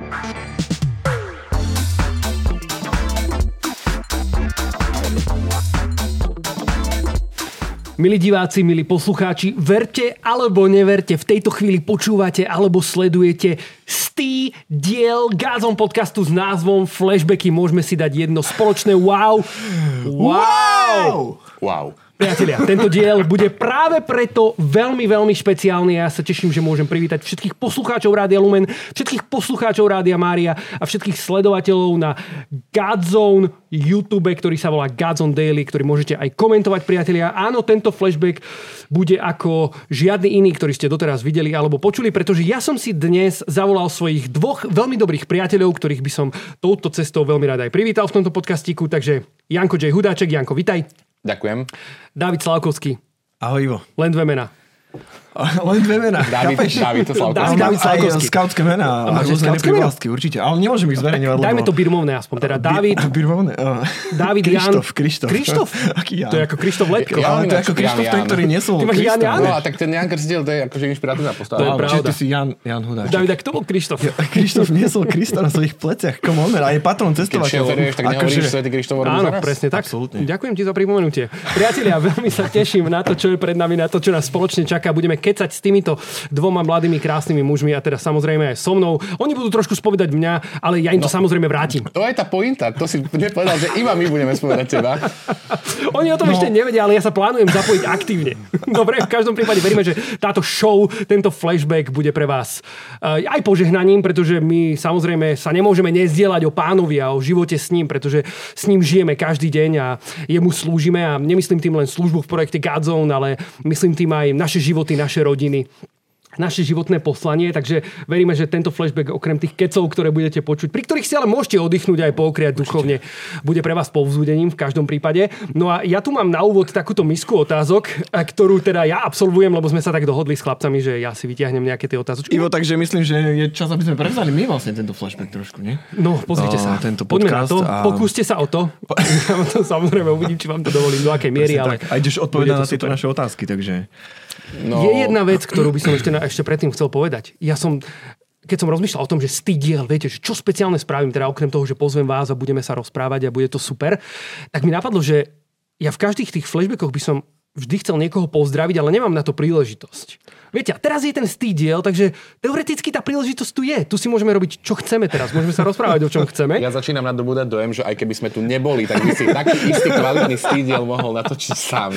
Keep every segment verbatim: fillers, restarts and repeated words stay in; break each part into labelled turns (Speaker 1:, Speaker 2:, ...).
Speaker 1: Milí diváci, milí poslucháči, verte alebo neverte, v tejto chvíli počúvate alebo sledujete stý diel Godzone podcastu s názvom Flashbacky. Môžeme si dať jedno spoločné wow. Wow!
Speaker 2: Wow.
Speaker 1: Priatelia, tento diel bude práve preto veľmi, veľmi špeciálny. Ja sa teším, že môžem privítať všetkých poslucháčov Rádia Lumen, všetkých poslucháčov Rádia Mária a všetkých sledovateľov na Godzone YouTube, ktorý sa volá Godzone Daily, ktorý môžete aj komentovať, priatelia. Áno, tento flashback bude ako žiadny iný, ktorý ste doteraz videli alebo počuli, pretože ja som si dnes zavolal svojich dvoch veľmi dobrých priateľov, ktorých by som touto cestou veľmi rád aj privítal v tomto podcastíku. Takže Janko J. Hudáček. Janko, vitaj.
Speaker 2: Ďakujem.
Speaker 1: Dávid Slavkovský.
Speaker 3: Ahoj Ivo.
Speaker 1: Len dve mená.
Speaker 3: Len dve mená.
Speaker 2: Dávid, Dávid to Slavkovský.
Speaker 1: Dávid, Dávid Slavkovský.
Speaker 3: Aj skautské mená.
Speaker 1: A máš skautské mená?
Speaker 3: Určite. Ale nemôžem ich zverejňovať.
Speaker 1: Dajme to birmovné aspoň. Teda Dávid.
Speaker 3: Birmovné?
Speaker 1: Dávid Jan.
Speaker 3: Krištof. Krištof.
Speaker 1: Krištof?
Speaker 3: Aký Jan?
Speaker 1: To je ako Krištof Letko.
Speaker 3: Ja, ale to je ako Krištof, ten, ktorý nesol.
Speaker 1: Ty máš Jan Jan?
Speaker 2: No a tak ten Jan Krstiteľ, to je akože inšpiratívna postava.
Speaker 1: To je pravda.
Speaker 3: Čiže ty si Jan, Jan Hudáček.
Speaker 1: Dávid, a kto bol Krištof?
Speaker 3: Krištof niesol Krista na svojich pleciach. Come on, a je patron cestovateľov.
Speaker 2: Keď šoferuješ, tak nehovoríš Svätý Krištof.
Speaker 1: Áno, presne tak.
Speaker 3: Absolútne.
Speaker 1: Ďakujem ti za pripomenutie. Priatelia, veľmi sa teším na to, čo je pred nami, na to, čo nás spoločne čaká. Budeme kecať s týmito dvoma mladými krásnymi mužmi a teda samozrejme aj so mnou. Oni budú trošku spovedať mňa, ale ja im to no, samozrejme vrátim.
Speaker 2: To je tá pointa. To si nepovedal, že iba my budeme spovedať teba.
Speaker 1: Oni o tom no. ešte nevedia, ale ja sa plánujem zapojiť aktívne. Dobre, v každom prípade veríme, že táto show, tento flashback bude pre vás aj požehnaním, pretože my samozrejme sa nemôžeme nezdieľať o pánovi a o živote s ním, pretože s ním žijeme každý deň a jemu slúžime a nemyslím tým len službu v projekte Godzone, ale myslím tým aj naše životy, naše rodiny, naše životné poslanie, takže veríme, že tento flashback okrem tých kecov, ktoré budete počuť, pri ktorých si ale môžete oddychnúť aj pookriať duchovne, bude pre vás povzbudením v každom prípade. No a ja tu mám na úvod takúto misku otázok, ktorú teda ja absolvujem, lebo sme sa tak dohodli s chlapcami, že ja si vytiahnem nejaké tie otázočky.
Speaker 3: Ivo, takže myslím, že je čas, aby sme prevzali my vlastne tento flashback trošku, nie?
Speaker 1: No, pozrite sa.
Speaker 3: Tento
Speaker 1: Poďme na to.
Speaker 3: a...
Speaker 1: Pokúste sa o to. Ja to samozrejme uvidím, či vám to dovolím, do akej miery, ale...
Speaker 3: A ideš odpovedať na tieto naše otázky, takže...
Speaker 1: No. Je jedna vec, ktorú by som ešte, na, ešte predtým chcel povedať. Ja som, keď som rozmýšľal o tom, že stý diel, viete, že čo špeciálne spravím, teda okrem toho, že pozvem vás a budeme sa rozprávať a bude to super, tak mi napadlo, že ja v každých tých flashbackoch by som vždy chcel niekoho pozdraviť, ale nemám na to príležitosť. Viete, a teraz je ten stý diel, takže teoreticky tá príležitosť tu je. Tu si môžeme robiť, čo chceme teraz. Môžeme sa rozprávať, o čom chceme.
Speaker 2: Ja začínam nadobúdať dojem, že aj keby sme tu neboli, tak by si taký istý kvalitný stý diel mohol natočiť sám.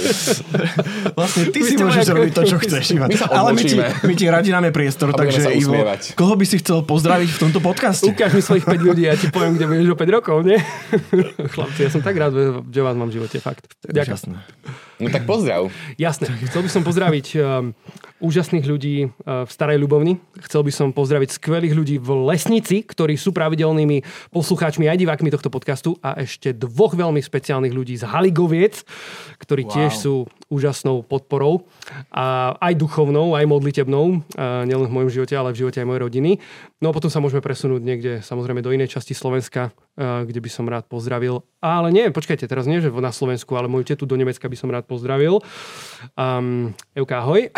Speaker 3: Vlastne ty si môžeš ako... robiť to, čo chceš, Ivan. Ale my ti, my ti radi dáme priestor, takže Ivo, koho by si chcel pozdraviť v tomto podcaste?
Speaker 1: Ukáž mi svojich päť ľudí, ja ti poviem, kde budeš o päť rokov, nie? Chlapci, ja som tak rád, že vás mám v živote, fakt. Ďakujem.
Speaker 2: No tak pozdrav.
Speaker 1: Jasné. Chcel by som pozdraviť um, úžasných ľudí uh, v Starej Ľubovni. Chcel by som pozdraviť skvelých ľudí v Lesnici, ktorí sú pravidelnými poslucháčmi aj divákmi tohto podcastu a ešte dvoch veľmi špeciálnych ľudí z Haligoviec, ktorí wow. tiež sú úžasnou podporou a aj duchovnou, aj modlitebnou, uh, nielen v mojom živote, ale v živote aj mojej rodiny. No a potom sa môžeme presunúť niekde samozrejme do inej časti Slovenska, uh, kde by som rád pozdravil. Ale nie, počkajte, teraz nie, že na Slovensku, ale moju tetu do Nemecka by som rád pozdravil. Um, Euka, ahoj.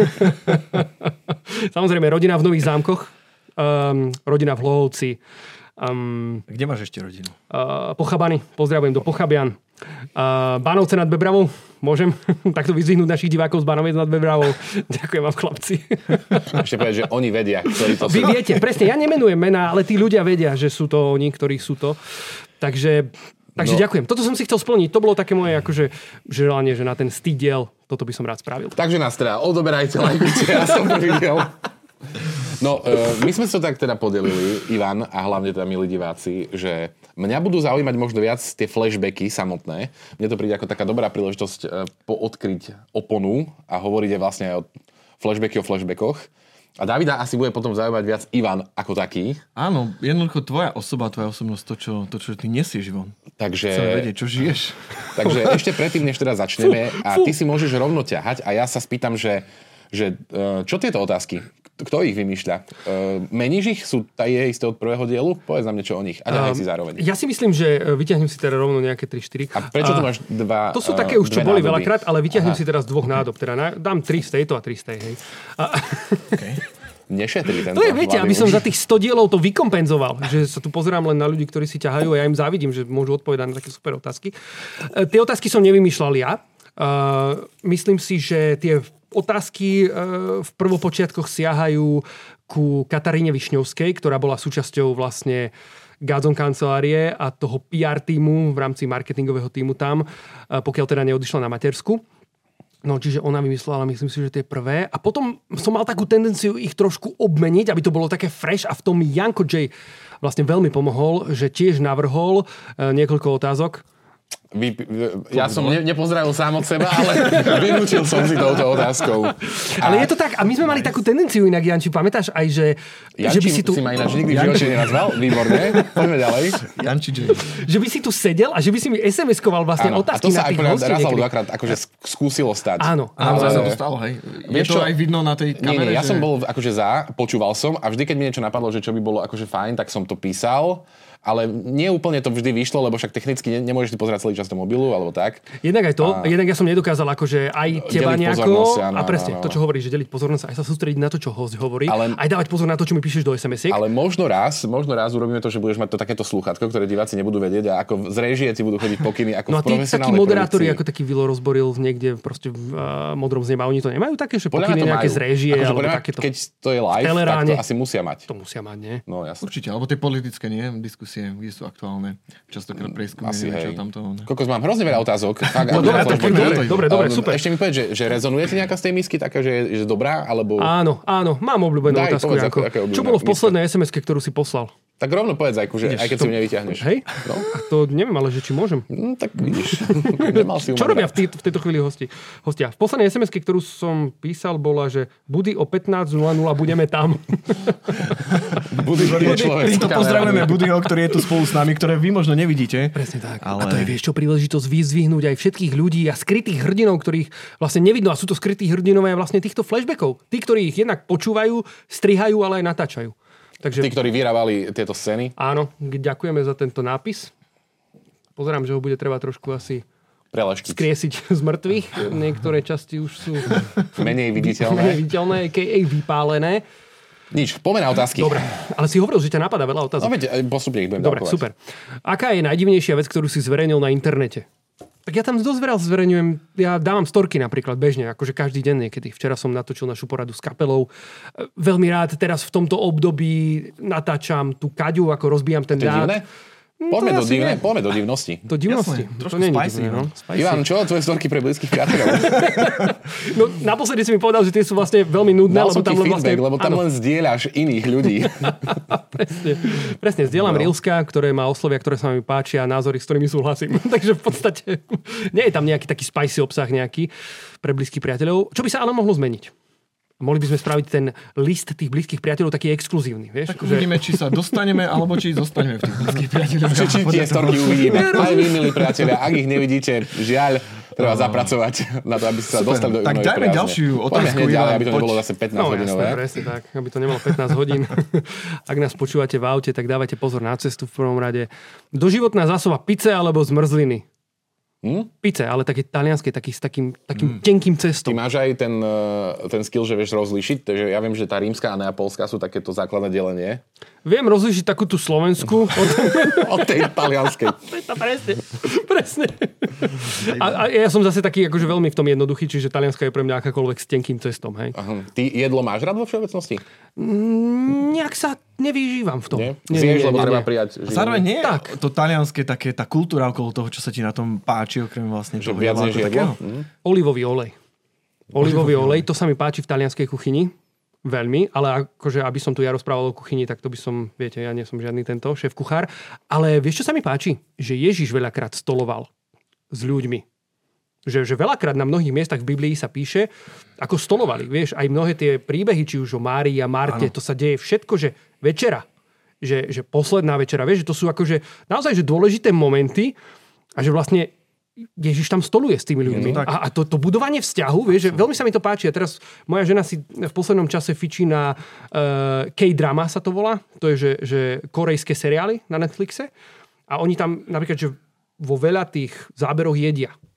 Speaker 1: Samozrejme, rodina v Nových Zámkoch, um, rodina v Hlohovci. Um,
Speaker 3: Kde máš ešte rodinu?
Speaker 1: Uh, Pochabany, pozdravujem do Pochabian. Uh, Bánovce nad Bebravou, môžem takto vyzvihnúť našich divákov z Bánoviec nad Bebravou. Ďakujem vám, chlapci.
Speaker 2: Ešte povedať, že oni vedia, ktorí to sú.
Speaker 1: Vy viete, presne, ja nemenujem mená, ale tí ľudia vedia, že sú to oni, ktorí sú to. Takže... Takže no. ďakujem. Toto som si chcel splniť. To bolo také moje akože želanie, že na ten stý diel toto by som rád spravil.
Speaker 2: Takže nás teda odoberajte, lajkujte, ja som videl. No, uh, my sme sa tak teda podelili, Ivan a hlavne teda milí diváci, že mňa budú zaujímať možno viac tie flashbacky samotné. Mne to príde ako taká dobrá príležitosť uh, poodkryť oponu a hovoriť vlastne aj o flashbacky o flashbackoch. A Davida asi bude potom zaujímať viac Ivan ako taký.
Speaker 3: Áno, jednoducho tvoja osoba, tvoja osobnosť, to, čo, to, čo ty nesieš von.
Speaker 2: Takže...
Speaker 3: Chcem vedieť, čo žiješ.
Speaker 2: Takže ešte predtým, než teda začneme, fú, a ty fú. si môžeš rovno ťahať a ja sa spýtam, že, že čo tieto otázky? Kto ich vymýšľa? Meníš ich? Sú je isté od prvého dielu? Povedz nám niečo o nich. A ďalej um, si zároveň.
Speaker 1: Ja si myslím, že vyťahnem si teda rovno nejaké tri štyri.
Speaker 2: A prečo tu máš dva?
Speaker 1: To sú také už, čo boli veľakrát, ale vyťahnem Aha. si teraz dvoch nádob. Teda dám tri z tejto a tri z tej, hej. A...
Speaker 2: Okay. nešetrí tento.
Speaker 1: To je, viete, aby som za tých sto dielov to vykompenzoval. Že sa tu pozerám len na ľudí, ktorí si ťahajú a ja im závidím, že môžu odpovedať na také super otázky. Uh, tie otázky som nevymýšľal ja. Uh, myslím si, že tie otázky uh, v prvopočiatkoch siahajú ku Kataríne Višňovskej, ktorá bola súčasťou vlastne Godzone kancelárie a toho pé er týmu v rámci marketingového týmu tam, uh, pokiaľ teda neodišla na matersku. No, čiže ona vymyslela, myslím si, že tie prvé. A potom som mal takú tendenciu ich trošku obmeniť, aby to bolo také fresh a v tom Janko J vlastne veľmi pomohol, že tiež navrhol uh, niekoľko otázok.
Speaker 2: Vy, ja som ne, nepozdravil sám od seba, ale vynúčil som si touto otázkou. A...
Speaker 1: Ale je to tak, a my sme mali takú tendenciu inak, Janči, pamätáš aj, že...
Speaker 2: Janči, že by si tu... si ma ináč nikdy v živote nenazval? Výborné, poďme ďalej.
Speaker 3: Janči J.
Speaker 1: Že by si tu sedel a že by si mi es em eskoval vlastne
Speaker 2: áno,
Speaker 1: otázky na tých hostí.
Speaker 2: A to sa aj raz alebo dvakrát akože skúsilo stať.
Speaker 1: Áno.
Speaker 3: Áno, ale sa to stalo, hej. Je to aj vidno na tej kamere?
Speaker 2: Nie, nie, ja som bol akože za, počúval som a vždy, keď mi niečo napadlo, že čo by bolo akože fajn, tak som to písal. Ale nie úplne to vždy vyšlo, lebo však technicky ne, nemôžeš ty pozerať celý čas do mobilu, alebo tak.
Speaker 1: Jednak aj to, a... jednak ja som nedokázal akože aj teba nejako, áno, a presne, áno, áno. To, čo hovoríš, že deliť pozornosť, aj sa sústrediť na to, čo host hovorí, ale... aj dávať pozor na to, čo mi píšeš do es em esiek.
Speaker 2: Ale možno raz, možno raz urobíme to, že budeš mať to takéto slúchatko, ktoré diváci nebudú vedieť a ako z réžie ti budú chodiť pokyny, ako
Speaker 1: no
Speaker 2: v profesionálnej
Speaker 1: produkcii. No a tí moderátori, ako taký Vilo rozboril niekde proste v uh, modrom z neba, oni to nemajú také, že pokyny nejaké z réžie,
Speaker 2: akože
Speaker 1: alebo takéto.
Speaker 2: Keď to je live, tak to asi musia mať.
Speaker 1: To musia mať, nie?
Speaker 2: No jasne.
Speaker 3: Určite, alebo tie politické, nie, diskusie, kde sú aktuálne. Častokrát prieskumy, neviem, čo tam to...
Speaker 2: Kokos, mám hrozne veľa otázok. Fakt,
Speaker 1: no, dobre, dobre, dobre, dobre, super.
Speaker 2: Ešte mi povedz, že, že rezonujete nejaká z tej misky taká, že je že dobrá, alebo...
Speaker 1: Áno, áno, mám obľúbenú
Speaker 2: Daj,
Speaker 1: otázku.
Speaker 2: Povedz,
Speaker 1: ako,
Speaker 2: ako,
Speaker 1: čo bolo v poslednej es em eske, ktorú si poslal?
Speaker 2: Tak rovno povedz, aj, že, aj keď to, si mi nevyťahneš.
Speaker 1: Hej? No. To neviem, ale že či môžem.
Speaker 2: No, tak vidíš. Si
Speaker 1: čo robia v, tý, v tejto chvíli hosti? hostia? V poslednej es em eske, ktorú som písal, bola, že Budy o pätnásť nula nula budeme tam.
Speaker 2: Budy je človek.
Speaker 3: Týmto pozdravujeme Budyho, ktorý je tu spolu s nami, ktoré vy možno nevidíte.
Speaker 1: Presne tak. Ale... A to je, vieš čo, príležitosť vyzdvihnúť aj všetkých ľudí a skrytých hrdinov, ktorých vlastne nevidno. A sú to skrytí hrdinové vlastne týchto flashbackov. Tí, ktorí ich jednak počúvajú, strihajú, ale aj natáčajú. Takže...
Speaker 2: Tí, ktorí vyrábali tieto scény.
Speaker 1: Áno, ďakujeme za tento nápis. Pozerám, že ho bude treba trošku asi
Speaker 2: preleštiť.
Speaker 1: Skriesiť z mŕtvych. Niektoré časti už sú
Speaker 2: menej viditeľné.
Speaker 1: Menej viditeľné, á ká á vypálené.
Speaker 2: Nič, poďme na otázky.
Speaker 1: Dobre, ale si hovoril, že ťa napadá veľa otázok.
Speaker 2: No veď, postupne ich budem
Speaker 1: Dobre,
Speaker 2: dávkovať.
Speaker 1: Super. Aká je najdivnejšia vec, ktorú si zverejnil na internete? Tak ja tam dosť veľa zverejňujem, ja dávam storky napríklad bežne, akože každý deň niekedy. Včera som natočil našu poradu s kapelou. Veľmi rád teraz v tomto období natáčam tú Kaďu, ako rozbíjam ten dát.
Speaker 2: Divné? Poďme do, divné, poďme do divnosti.
Speaker 1: Do divnosti.
Speaker 3: Jasne, trošku spicy.
Speaker 1: Divné, no. Spicy.
Speaker 2: Ivan, čo? Tvoje storky pre blízkych priateľov?
Speaker 1: No, naposledy si mi povedal, že tie sú vlastne veľmi nudné.
Speaker 2: Dal
Speaker 1: lebo
Speaker 2: som
Speaker 1: tam
Speaker 2: ti feedback,
Speaker 1: vlastne...
Speaker 2: lebo tam
Speaker 1: áno.
Speaker 2: len zdieľaš iných ľudí.
Speaker 1: presne, presne, zdieľam no. Reelska, ktoré ma oslovia, ktoré sa mi páčia a názory, s ktorými súhlasím. Takže v podstate nie je tam nejaký taký spicy obsah nejaký pre blízkych priateľov. Čo by sa ale mohlo zmeniť? Mohli by sme spraviť ten list tých blízkych priateľov taký exkluzívny, vieš?
Speaker 3: Tak uvidíme, že... či sa dostaneme, alebo či zostaneme v tých blízkych priateľoch.
Speaker 2: Či, či tie storky uvidíme. Aj vy, milí priatelia, ak ich nevidíte, žiaľ, treba zapracovať na to, aby ste sa dostali do
Speaker 3: tak dajme priazne. Ďalšiu otázku.
Speaker 2: Poďme hneď ďalej, aby to nebolo zase pätnásť hodinové.
Speaker 1: No presne tak, aby to nemalo pätnásť hodín. Ak nás počúvate v aute, tak dávajte pozor na cestu v prvom rade. Doživotná zásoba pice alebo zmrzliny? Hm? Pice, ale také talianské, taký, s takým, takým hmm. tenkým cestom.
Speaker 2: Ty máš aj ten, ten skill, že vieš rozlíšiť, takže ja viem, že tá rímska a neapolská sú takéto základné delenie.
Speaker 1: Viem rozlíšiť takú tú slovenskú od,
Speaker 2: od tej talianskej.
Speaker 1: presne, presne. A, a ja som zase taký akože veľmi v tom jednoduchý, čiže talianska je pre mňa akákoľvek s tenkým cestom. Hej.
Speaker 2: Aha. Ty jedlo máš rád vo všeobecnosti?
Speaker 1: Mm, nejak sa nevyžívam v tom.
Speaker 2: Nie? Nie, Zješ, nie, lebo nie, treba nie. prijať živiny.
Speaker 3: Zároveň nie tak. To talianské, také, tá kultúra okolo toho, čo sa ti na tom páči, okrem vlastne
Speaker 2: čo viac než jedlo? Mm.
Speaker 1: Olivový olej. Olivový olej, to sa mi páči v talianskej kuchyni. Veľmi, ale akože, aby som tu ja rozprával o kuchyni, tak to by som, viete, ja nie som žiadny tento šéf kuchár. Ale vieš, čo sa mi páči? Že Ježiš veľakrát stoloval s ľuďmi. Že, že veľakrát na mnohých miestach v Biblii sa píše, ako stolovali. Vieš, aj mnohé tie príbehy, či už o Márii a Marte, ano. To sa deje všetko, že večera. Že, že posledná večera. Vieš, že to sú akože naozaj že dôležité momenty a že vlastne Ježiš tam stoluje s tými ľuďmi. No, a, a to, to budovanie vzťahu, vieš, že veľmi sa mi to páči. A teraz moja žena si v poslednom čase fičí na uh, K-drama sa to volá. To je, že, že korejské seriály na Netflixe. A oni tam napríklad, že vo veľa tých záberoch jedia.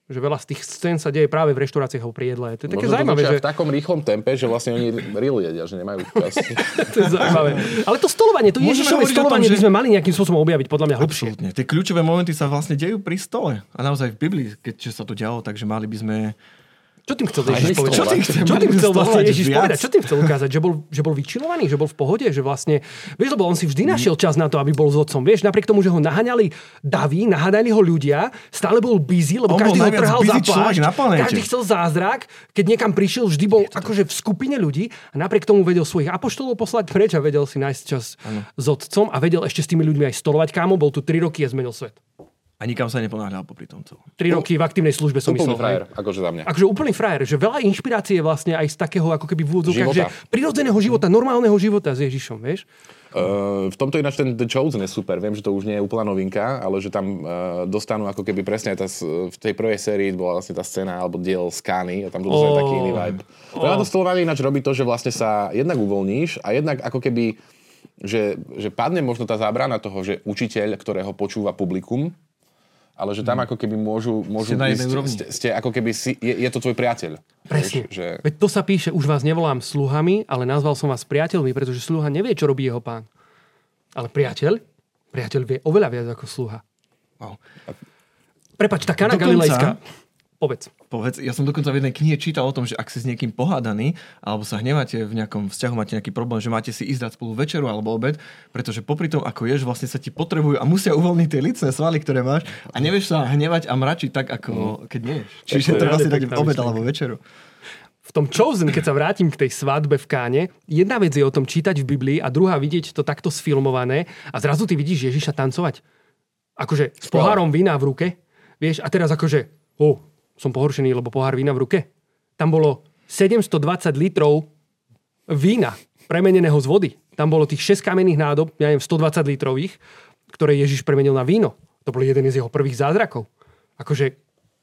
Speaker 1: Že veľa z tých scén sa deje práve v reštauráciách alebo pri jedle. To je také
Speaker 2: možno
Speaker 1: zaujímavé, že...
Speaker 2: v takom rýchlom tempe, že vlastne oni rýl jedia, že nemajú čas.
Speaker 1: To je zaujímavé. Ale to stolovanie, to Ježišové stolovanie tom, že... by sme mali nejakým spôsobom objaviť, podľa mňa hlbšie.
Speaker 3: Absolutne. Tie kľúčové momenty sa vlastne dejú pri stole. A naozaj v Biblii, keď sa to dialo, takže mali by sme...
Speaker 1: Čo tým chcel Ježiš povedať? Čo tým chcel, čo tým chcel vlastne Ježiš povedať? Čo tým chcel ukázať? Že bol, že bol vyčilovaný? Že bol v pohode? Že vlastne, vieš, lebo on si vždy našiel čas na to, aby bol s otcom. Vieš, napriek tomu, že ho naháňali daví, naháňali ho ľudia, stále bol busy, lebo on každý ho trhal za plášť, každý chcel zázrak. Keď niekam prišiel, vždy bol akože v skupine ľudí a napriek tomu vedel svojich apoštolov poslať preč a vedel si nájsť čas ano. s otcom a vedel ešte s tými ľuďmi aj stolovať, kámo. Bol tu tri roky a zmenil svet.
Speaker 3: A nikam sa neponáhľal popri tom celom.
Speaker 1: Tri roky v aktívnej službe som myslel.
Speaker 2: Úplný frajer, akože za mňa.
Speaker 1: Akože úplný frajer, že veľa inšpirácie vlastne aj z takého ako keby v úvodzovkách, že prirodzeného života, normálneho života s Ježišom, vieš?
Speaker 2: Uh, v tomto ináč ten The Chosen je super. Viem, že to už nie je úplná novinka, ale že tam uh, dostanú ako keby presne tá, v tej prvej sérii bola vlastne tá scéna alebo diel z Kány a tam to dostane oh. taký iný vibe. Veľa to stolovanie ináč robí to, že vlastne sa jednak uvoľníš a jednak ako keby, že, že padne možno tá zábrana toho, že učiteľ, ktorého počúva publikum, ale že tam ako keby môžu... môžu
Speaker 3: ste na jednej úrovni.
Speaker 2: Ste, ste ako keby si, je, je to tvoj priateľ.
Speaker 1: Presne.
Speaker 2: Vieš, že...
Speaker 1: Veď to sa píše, už vás nevolám sluhami, ale nazval som vás priateľmi, pretože sluha nevie, čo robí jeho pán. Ale priateľ? Priateľ vie oveľa viac ako sluha. Wow. Prepač, tá Kana Galilejská... Povedz.
Speaker 3: Povedz. Ja som dokonca v jednej knihe čítal o tom, že ak si s niekým pohádaný, alebo sa hneváte v nejakom vzťahu, máte nejaký problém, že máte si ísť dať spolu večeru alebo obed, pretože popri tom, ako ješ, vlastne sa ti potrebujú a musia uvoľniť tie lícne svaly, ktoré máš a nevieš sa hnevať a mračiť tak, ako keď neješ. Čiže treba si dať obed alebo večeru.
Speaker 1: V tom Chosen, keď sa vrátim k tej svadbe v Káne, jedna vec je o tom čítať v Biblii a druhá vidieť to takto sfilmované a zrazu ty vidíš Ježiša tancovať. Akože s pohárom vína v ruke. Vieš, a teraz akože, oh, som pohoršený, lebo pohár vína v ruke. Tam bolo sedemstodvadsať litrov vína premeneného z vody. Tam bolo tých šesť kamenných nádob, ja neviem, stodvadsať litrových, ktoré Ježiš premenil na víno. To bol jeden z jeho prvých zázrakov. Akože,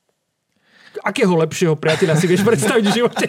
Speaker 1: akého lepšieho priateľa si vieš predstaviť v živote,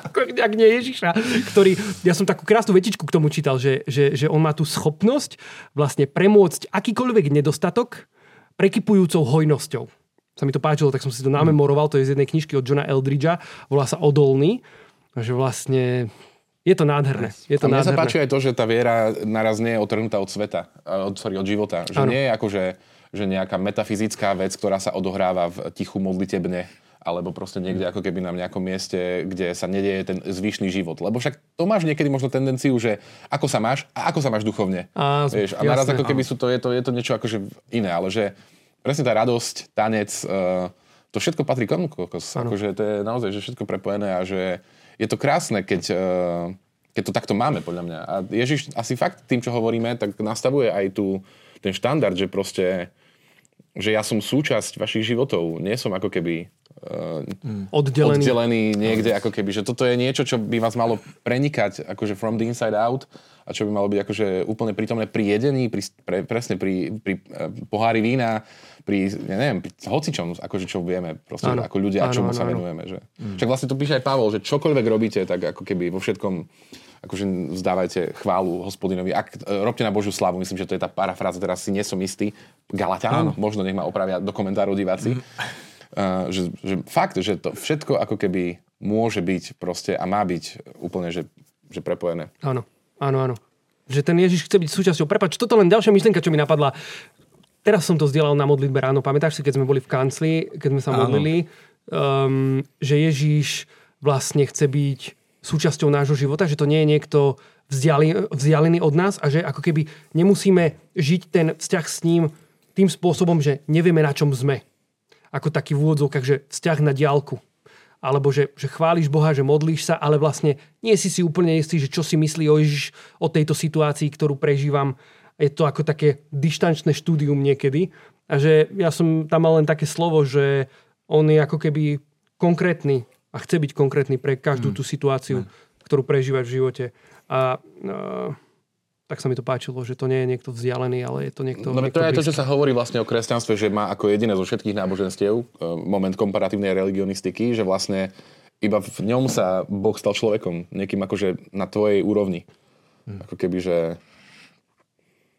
Speaker 1: ak nie Ježiša, ktorý, ja som takú krásnu vetičku k tomu čítal, že, že, že on má tú schopnosť vlastne premôcť akýkoľvek nedostatok prekypujúcou hojnosťou. Sa mi to páčilo, tak som si to namemoroval, to je z jednej knižky od Johna Eldridgea, volá sa Odolný, že vlastne je to nádherné. Je to
Speaker 2: a mne
Speaker 1: nádherné.
Speaker 2: sa páči aj to, že tá viera naraz nie je otrhnutá od sveta, od, sorry, od života. Že ano. Nie je ako, že, že nejaká metafyzická vec, ktorá sa odohráva v tichu modlitebne, alebo proste niekde ako keby na nejakom mieste, kde sa nedieje ten zvyšný život. Lebo však to máš niekedy možno tendenciu, že ako sa máš a ako sa máš duchovne. A, Vieš, a naraz ako keby sú to, je to, je to niečo akože iné, ale že presne tá radosť, tanec, uh, to všetko patrí komu kokos. Akože to je naozaj že všetko prepojené a že je to krásne, keď, uh, keď to takto máme, podľa mňa. A Ježiš asi fakt tým, čo hovoríme, tak nastavuje aj tu ten štandard, že proste, že ja som súčasť vašich životov. Nie som ako keby uh,
Speaker 1: oddelený.
Speaker 2: oddelený niekde, ako keby, že toto je niečo, čo by vás malo prenikať akože from the inside out a čo by malo byť akože úplne prítomné pri jedení, pri, pre, presne pri, pri uh, pohári vína, pri, ja neviem, pri hocičom, akože čo vieme, proste ano. Ako ľudia, a čomu sa venujeme. Že. Mm. Však vlastne to píše aj Pavol, že čokoľvek robíte, tak ako keby vo všetkom akože vzdávajte chválu Hospodinovi. Ak, robte na Božiu slávu, myslím, že to je tá parafráza, teraz si nie som istý. Galaťan, možno nech ma opravia do komentárov diváci. Mm. Uh, že, že fakt, že to všetko ako keby môže byť proste a má byť úplne, že, že prepojené.
Speaker 1: Áno, áno, áno. Že ten Ježiš chce byť súčasťou. Prepáč, toto len ďalšia myšlienka, čo mi napadla. Teraz som to zdieľal na modlitbe ráno. Pamätáš si, keď sme boli v kancli, keď sme sa áno. modlili, um, že Ježiš vlastne chce byť súčasťou nášho života, že to nie je niekto vzdialený, vzdialený od nás a že ako keby nemusíme žiť ten vzťah s ním tým spôsobom, že nevieme, na čom sme. Ako taký v úvodzovkách, že vzťah na diaľku. Alebo že, že chváliš Boha, že modlíš sa, ale vlastne nie si si úplne istý, že čo si myslí o Ježiš o tejto situácii, ktorú prežívam. Je to ako také dištančné štúdium niekedy. A že ja som tam mal len také slovo, že on je ako keby konkrétny a chce byť konkrétny pre každú mm. tú situáciu, mm. ktorú prežívaš v živote. A uh, tak sa mi to páčilo, že to nie je niekto vzdialený, ale je to niekto...
Speaker 2: No
Speaker 1: niekto
Speaker 2: to je to, čo sa hovorí vlastne o kresťanstve, že má ako jediné zo všetkých náboženstiev moment komparatívnej religionistiky, že vlastne iba v ňom sa Boh stal človekom. Niekým akože na tvojej úrovni. Mm. Ako keby, že...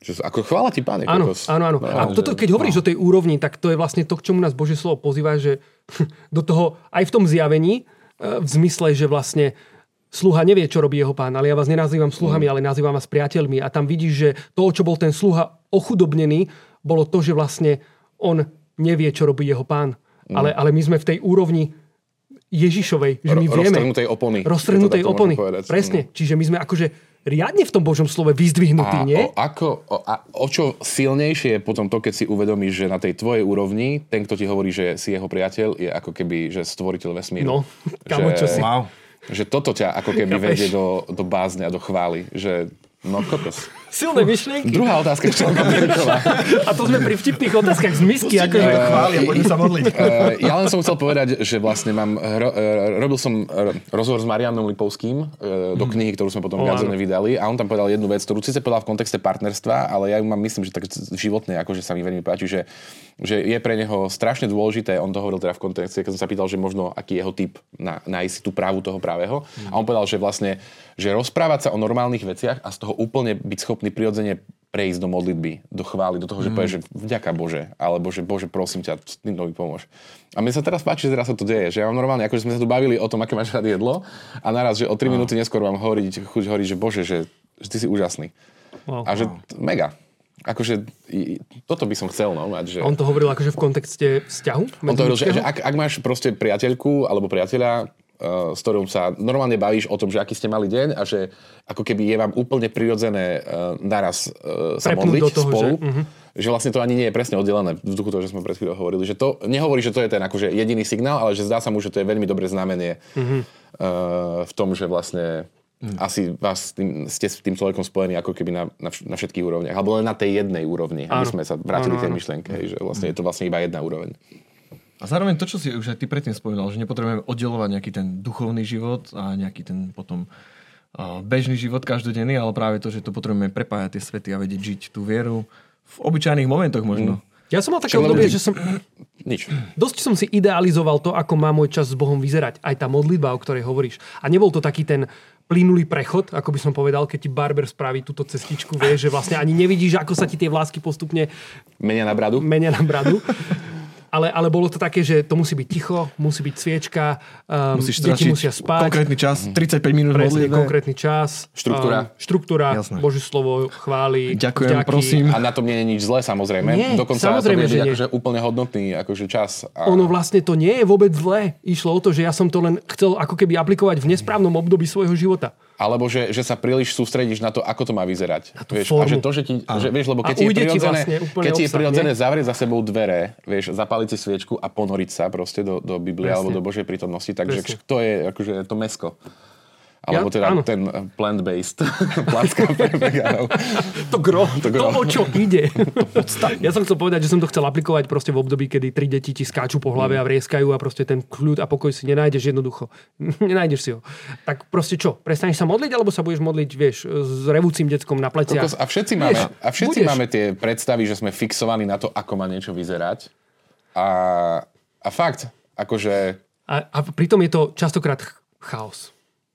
Speaker 2: Čo, ako chvála ti, Pane.
Speaker 1: Áno,
Speaker 2: kokos.
Speaker 1: áno, áno.
Speaker 2: No,
Speaker 1: A toto, keď hovoríš
Speaker 2: no.
Speaker 1: o tej úrovni, tak to je vlastne to, k čomu nás Božie slovo pozýva, že do toho aj v tom zjavení, v zmysle, že vlastne sluha nevie, čo robí jeho pán, ale ja vás nenazývam sluhami, mm. ale nazývam vás priateľmi. A tam vidíš, že to, čo bol ten sluha ochudobnený, bolo to, že vlastne on nevie, čo robí jeho pán. Mm. Ale, ale my sme v tej úrovni Ježišovej, že my
Speaker 2: Ro-
Speaker 1: vieme.
Speaker 2: Roztrhnutej opony.
Speaker 1: Roztrhnutej opony. Presne.
Speaker 2: Mm.
Speaker 1: Čiže my sme akože riadne v tom Božom slove vyzdvihnutí,
Speaker 2: a
Speaker 1: nie?
Speaker 2: O, ako, o, a o čo silnejšie je potom to, keď si uvedomíš, že na tej tvojej úrovni, ten, kto ti hovorí, že si jeho priateľ, je ako keby, že stvoriteľ vesmíru.
Speaker 1: No, kamo, čo si.
Speaker 3: Wow.
Speaker 2: Že toto ťa ako keby vedie do, do bázne a do chvály. Že, no kokos.
Speaker 1: Silné myšlienky.
Speaker 2: Druhá otázka, čo Ameriková.
Speaker 1: A to sme pri vtipných otázkach z misky. Akože...
Speaker 3: to chváli a poďme sa modliť.
Speaker 2: Uh, ja len som chcel povedať, že vlastne mám, ro, uh, robil som uh, rozhovor s Marianom Lipovským uh, do knihy, ktorú sme potom
Speaker 1: oh,
Speaker 2: viac vydali a on tam povedal jednu vec, ktorú síce povedal v kontexte partnerstva, ale ja ju mám, myslím, že tak životne, akože sa mi veľmi páči, že, že je pre neho strašne dôležité, on to hovoril teda v kontexte, keď som sa pýtal, že možno aký je jeho typ na, nájsť si tú právu toho pravého. Mm. A on povedal, že vlastne, že rozprávať sa o normálnych veciach a z toho úplne byť schopný prirodzene prejsť do modlitby, do chvály, do toho, že mm. povieš, že vďaka Bože, alebo že Bože, prosím ťa, týmto mi pomôž. A mne sa teraz páči, že teraz sa to deje, že ja mám normálne, akože sme sa tu bavili o tom, aké máš rád jedlo a naraz, že o tri minúty neskôr vám hovoriť, chuť hovoriť, že Bože, že, že ty si úžasný.
Speaker 1: Wow,
Speaker 2: a že
Speaker 1: wow.
Speaker 2: mega. Akože toto by som chcel, no, mať, že...
Speaker 1: A on to hovoril akože v kontexte vzťahu?
Speaker 2: On to hovoril, že, že ak, ak máš proste priateľku alebo priateľa, Uh, s ktorým sa normálne bavíš o tom, že aký ste mali deň a že ako keby je vám úplne prirodzené uh, naraz uh, sa
Speaker 1: Prepnúť
Speaker 2: modliť
Speaker 1: do toho,
Speaker 2: spolu,
Speaker 1: že, uh-huh.
Speaker 2: že vlastne to ani nie je presne oddelené v duchu toho, že sme pred chvíľou hovorili, že to nehovorí, že to je ten akože jediný signál, ale že zdá sa mu, že to je veľmi dobré znamenie uh-huh. uh, v tom, že vlastne uh-huh. asi vás tým, ste s tým človekom spojení ako keby na, na, na všetkých úrovniach, alebo len na tej jednej úrovni, áno. aby sme sa vrátili k tej myšlienke, že vlastne je to vlastne iba jedna úroveň.
Speaker 3: A zároveň to, čo si už aj ty predtým spomínal, že nepotrebujeme oddelovať nejaký ten duchovný život a nejaký ten potom uh, bežný život každodenný, ale práve to, že to potrebujeme prepájať tie svety a vedieť žiť tú vieru v obyčajných momentoch možno. Mm.
Speaker 1: Ja som mal také obdobie, že som...
Speaker 2: Nič.
Speaker 1: Dosť som si idealizoval to, ako má môj čas s Bohom vyzerať. Aj tá modlitba, o ktorej hovoríš. A nebol to taký ten plynulý prechod, ako by som povedal, keď ti barber spraví túto cestičku, vieš, že vlastne ani nevidíš, ako sa ti tie vlásky postupne
Speaker 2: menia na bradu.
Speaker 1: Menia na bradu. Ale, ale bolo to také, že to musí byť ticho, musí byť sviečka, um, deti musia spať.
Speaker 3: Konkrétny čas, tridsaťpäť minút
Speaker 1: presne,
Speaker 3: modlitbe.
Speaker 1: konkrétny čas.
Speaker 2: Štruktúra.
Speaker 1: Um, štruktúra,
Speaker 3: Jasné.
Speaker 1: Božie slovo, chvály,
Speaker 3: ďakujem,
Speaker 1: vďaky.
Speaker 3: prosím.
Speaker 2: A na tom nie je nič zlé, samozrejme.
Speaker 1: Nie,
Speaker 2: Dokonca
Speaker 1: samozrejme,
Speaker 2: to
Speaker 1: že
Speaker 2: bude
Speaker 1: nie.
Speaker 2: akože úplne hodnotný akože čas. A...
Speaker 1: Ono vlastne to nie je vôbec zlé. Išlo o to, že ja som to len chcel ako keby aplikovať v nesprávnom období svojho života.
Speaker 2: Alebo že, že sa príliš sústredíš na to, ako to má vyzerať. Vieš, a že to, že ti, že, vieš, lebo keď
Speaker 1: A
Speaker 2: ti je
Speaker 1: ujde ti
Speaker 2: prirodzené,
Speaker 1: vlastne
Speaker 2: keď ti je
Speaker 1: obsah,
Speaker 2: prirodzené
Speaker 1: nie?
Speaker 2: zavrieť za sebou dvere, vieš, zapáliť si sviečku a ponoriť sa proste do, do Biblie
Speaker 1: Presne.
Speaker 2: alebo do Božej prítomnosti, takže
Speaker 1: Presne.
Speaker 2: to je akože to mesko. Alebo
Speaker 1: Ja-
Speaker 2: teda
Speaker 1: áno.
Speaker 2: ten plant-based placka pre vegánov.
Speaker 1: To gro, to,
Speaker 2: To gro.
Speaker 1: to o čo ide. Ja som chcel povedať, že som to chcel aplikovať proste v období, kedy tri deti ti skáču po hlave a vrieskajú a proste ten kľud a pokoj si nenájdeš jednoducho. Nenájdeš si ho. Tak proste čo? Prestaneš sa modliť, alebo sa budeš modliť, vieš, s revúcim deckom na pleciach?
Speaker 2: Kokos, a všetci máme,
Speaker 1: Vieš,
Speaker 2: a všetci
Speaker 1: budeš.
Speaker 2: máme tie predstavy, že sme fixovaní na to, ako má niečo vyzerať. A, a fakt, akože...
Speaker 1: A, a pritom je to častokrát ch- chaos.